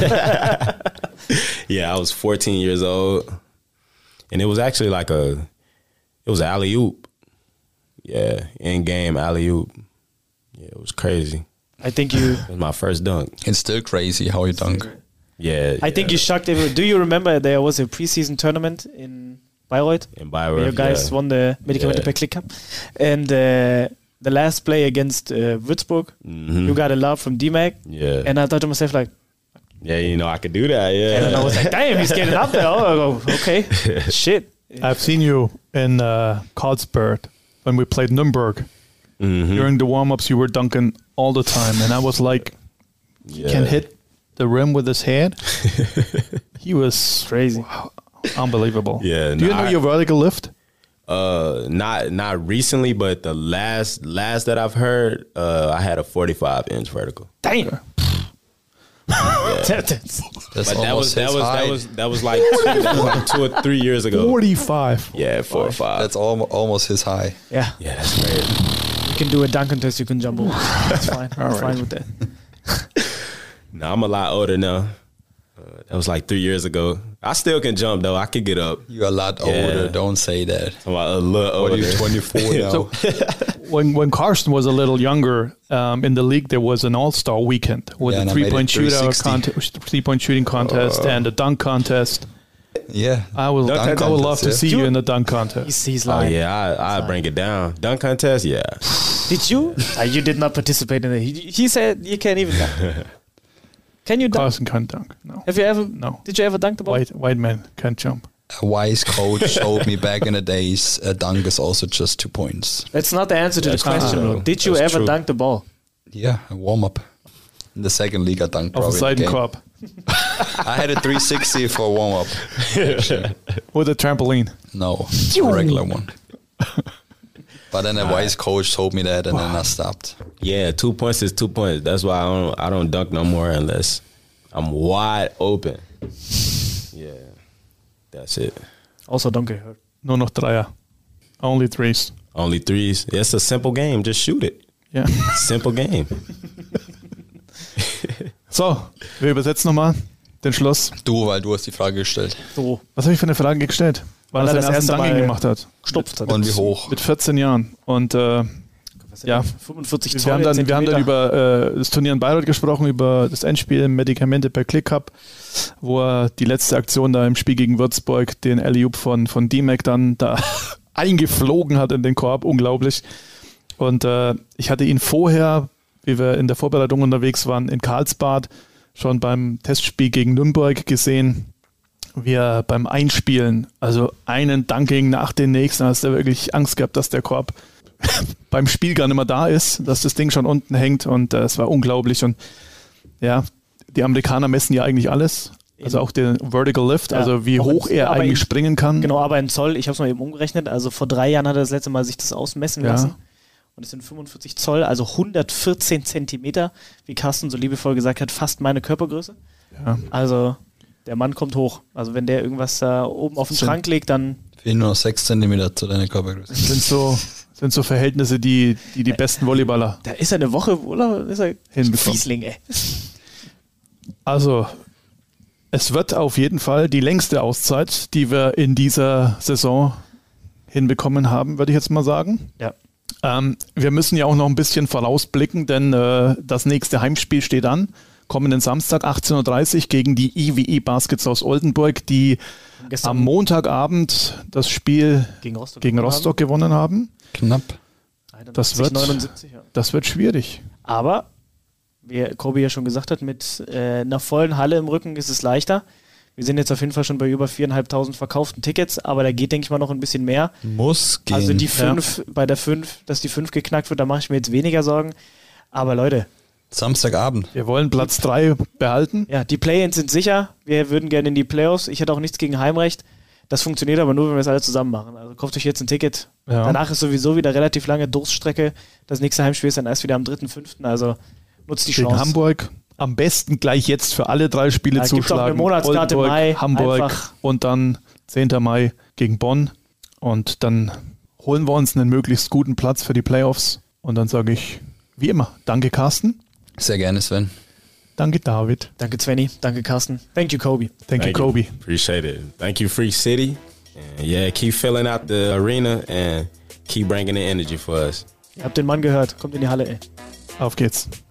Yeah, I was fourteen years old, and it was actually like a, it was an alley-oop. Yeah, in-game alley-oop. Yeah, it was crazy. I think you It was my first dunk. It's still crazy how you dunk. Yeah. I think you shocked everyone. Do you remember there was a preseason tournament in Bayreuth? in Where Bayreuth. you guys yeah. won the Medikamente Yeah. per Click Cup. And uh, the last play against uh, Würzburg, Mhm. you got a lob from D-Mac. Yeah. And I thought to myself, like, Yeah, you know I could do that. Yeah. and I was like, damn, he's getting up there. Oh, I go, okay, shit. I've seen you in uh, Carlsberg when we played Nürnberg. Mhm. During the warm-ups, you were dunking all the time. And I was like, Yeah. can hit the rim with his head. He was Crazy. unbelievable. Yeah, Do you no, know I- your vertical lift? Uh, not not recently, but the last last that I've heard, uh, I had a forty-five inch vertical. Damn. That's But that was almost that his was that height. was that was like two, that was like two or three years ago. forty-five. Yeah, four or five. That's al- almost his high. Yeah, yeah, that's great. you can do a dunk contest, you can jump over. That's fine. I'm fine with that. No, I'm a lot older now. Uh, that was like three years ago. I still can jump though. I could get up. You're a lot Yeah. older. Don't say that. I'm a little What older. are you, twenty-four now? So when when Carsten was a little younger um, in the league, there was an All-Star weekend with Yeah, and a I made it three-point shootout three sixty. contest, three-point shooting contest, and a dunk contest. yeah. I would Dunk I would contest, love to yeah. see you in the dunk contest. He's, he's Oh lying. yeah, I I bring it down. Dunk contest, yeah. Did you? Uh, you did not participate in it. He, he said you can't even dunk. Can you dunk? Carsten can't dunk. No, Have you ever? no. Did you ever dunk the ball? White white man can't jump. A wise coach told me back in the days a dunk is also just two points. That's not the answer to That's the question. true. Bro. Did you That's ever true. dunk the ball? Yeah, a warm up. In the second league, I dunked Auf probably. the in the game. Seitenkorb I had a three sixty for a warm up. with a trampoline. No, a regular one. But then a wise coach told me that, and then I stopped. Yeah, two points is two points. That's why I don't I don't dunk no more unless I'm wide open. Yeah, that's it. Also, don't get hurt. Nur noch Dreier. Only threes. Only threes. It's a simple game. Just shoot it. Ja. Simple game. So, wir übersetzen nochmal den Schluss. Du, weil du hast die Frage gestellt. So Was habe ich für eine Frage gestellt? Weil Weil er er seinen das ersten erste Dunking Mal gemacht hat. gestopft hat. Und wie hoch? Mit vierzehn Jahren. Und äh, ja, fünfundvierzig wir Zoll. haben dann, wir haben dann Zentimeter. über äh, das Turnier in Bayreuth gesprochen, über das Endspiel Medikamente per Click Cup, wo er die letzte Aktion da im Spiel gegen Würzburg den Alley-Oop von, von D-Mac dann da eingeflogen hat in den Korb. Unglaublich. Und äh, ich hatte ihn vorher, wie wir in der Vorbereitung unterwegs waren, in Karlsbad schon beim Testspiel gegen Nürnberg gesehen, wie er beim Einspielen, also einen Dunking nach dem nächsten, hast du wirklich Angst gehabt, dass der Korb beim Spiel gar nicht mehr da ist, dass das Ding schon unten hängt und äh, es war unglaublich. Und ja, die Amerikaner messen ja eigentlich alles, also auch den Vertical Lift, Ja, also wie auch hoch in- er aber eigentlich in- springen kann. Genau, aber in Zoll, ich habe es mal eben umgerechnet, also vor drei Jahren hat er das letzte Mal sich das ausmessen Ja. lassen. Und es sind fünfundvierzig Zoll, also hundertvierzehn Zentimeter, wie Carsten so liebevoll gesagt hat, fast meine Körpergröße. Ja. Also der Mann kommt hoch. Also wenn der irgendwas da oben auf den Sind- Schrank legt, dann Fehlen nur noch sechs Zentimeter zu deiner Körpergröße. Sind so, sind so Verhältnisse, die die, die besten Volleyballer da ist er eine Woche, oder? Ist er hinbekommen. Fiesling, ey. Also, es wird auf jeden Fall die längste Auszeit, die wir in dieser Saison hinbekommen haben, würde ich jetzt mal sagen. Ja. Ähm, wir müssen ja auch noch ein bisschen vorausblicken, denn äh, das nächste Heimspiel steht an. Kommenden Samstag achtzehn Uhr dreißig gegen die I W E Baskets aus Oldenburg, die Gestern am Montagabend das Spiel gegen Rostock, gegen gewonnen Rostock gewonnen haben. Knapp. haben. das wird- neunundsiebzig, ja. Das wird schwierig. Aber, wie Kobi ja schon gesagt hat, mit äh, einer vollen Halle im Rücken ist es leichter. Wir sind jetzt auf jeden Fall schon bei über viertausendfünfhundert verkauften Tickets, aber da geht, denke ich mal, noch ein bisschen mehr. Muss gehen. Also die fünf, bei der fünf, dass die fünf geknackt wird, da mache ich mir jetzt weniger Sorgen. Aber Leute, Samstagabend. Wir wollen Platz drei behalten. ja, die Play-ins sind sicher. Wir würden gerne in die Playoffs. Ich hätte auch nichts gegen Heimrecht. Das funktioniert aber nur, wenn wir es alle zusammen machen. Also kauft euch jetzt ein Ticket. Ja. Danach ist sowieso wieder relativ lange Durststrecke. Das nächste Heimspiel ist dann erst wieder am dritten fünften Also nutzt die Gegen Chance. Hamburg. Am besten gleich jetzt für alle drei Spiele Ja, gibt's auch zuschlagen. eine Monatskarte im Oldenburg, Mai. Hamburg Einfach. und dann zehnten Mai gegen Bonn. Und dann holen wir uns einen möglichst guten Platz für die Playoffs. Und dann sage ich, wie immer, danke Carsten, Sehr gerne, Sven. danke David, Danke Svenny, danke Carsten. Thank you Kobe. thank you Thank you. Kobe. Appreciate it. Thank you, Freak City. And yeah, keep filling out the arena and keep bringing the energy for us. Ihr habt den Mann gehört. Kommt in die Halle, ey. Auf geht's.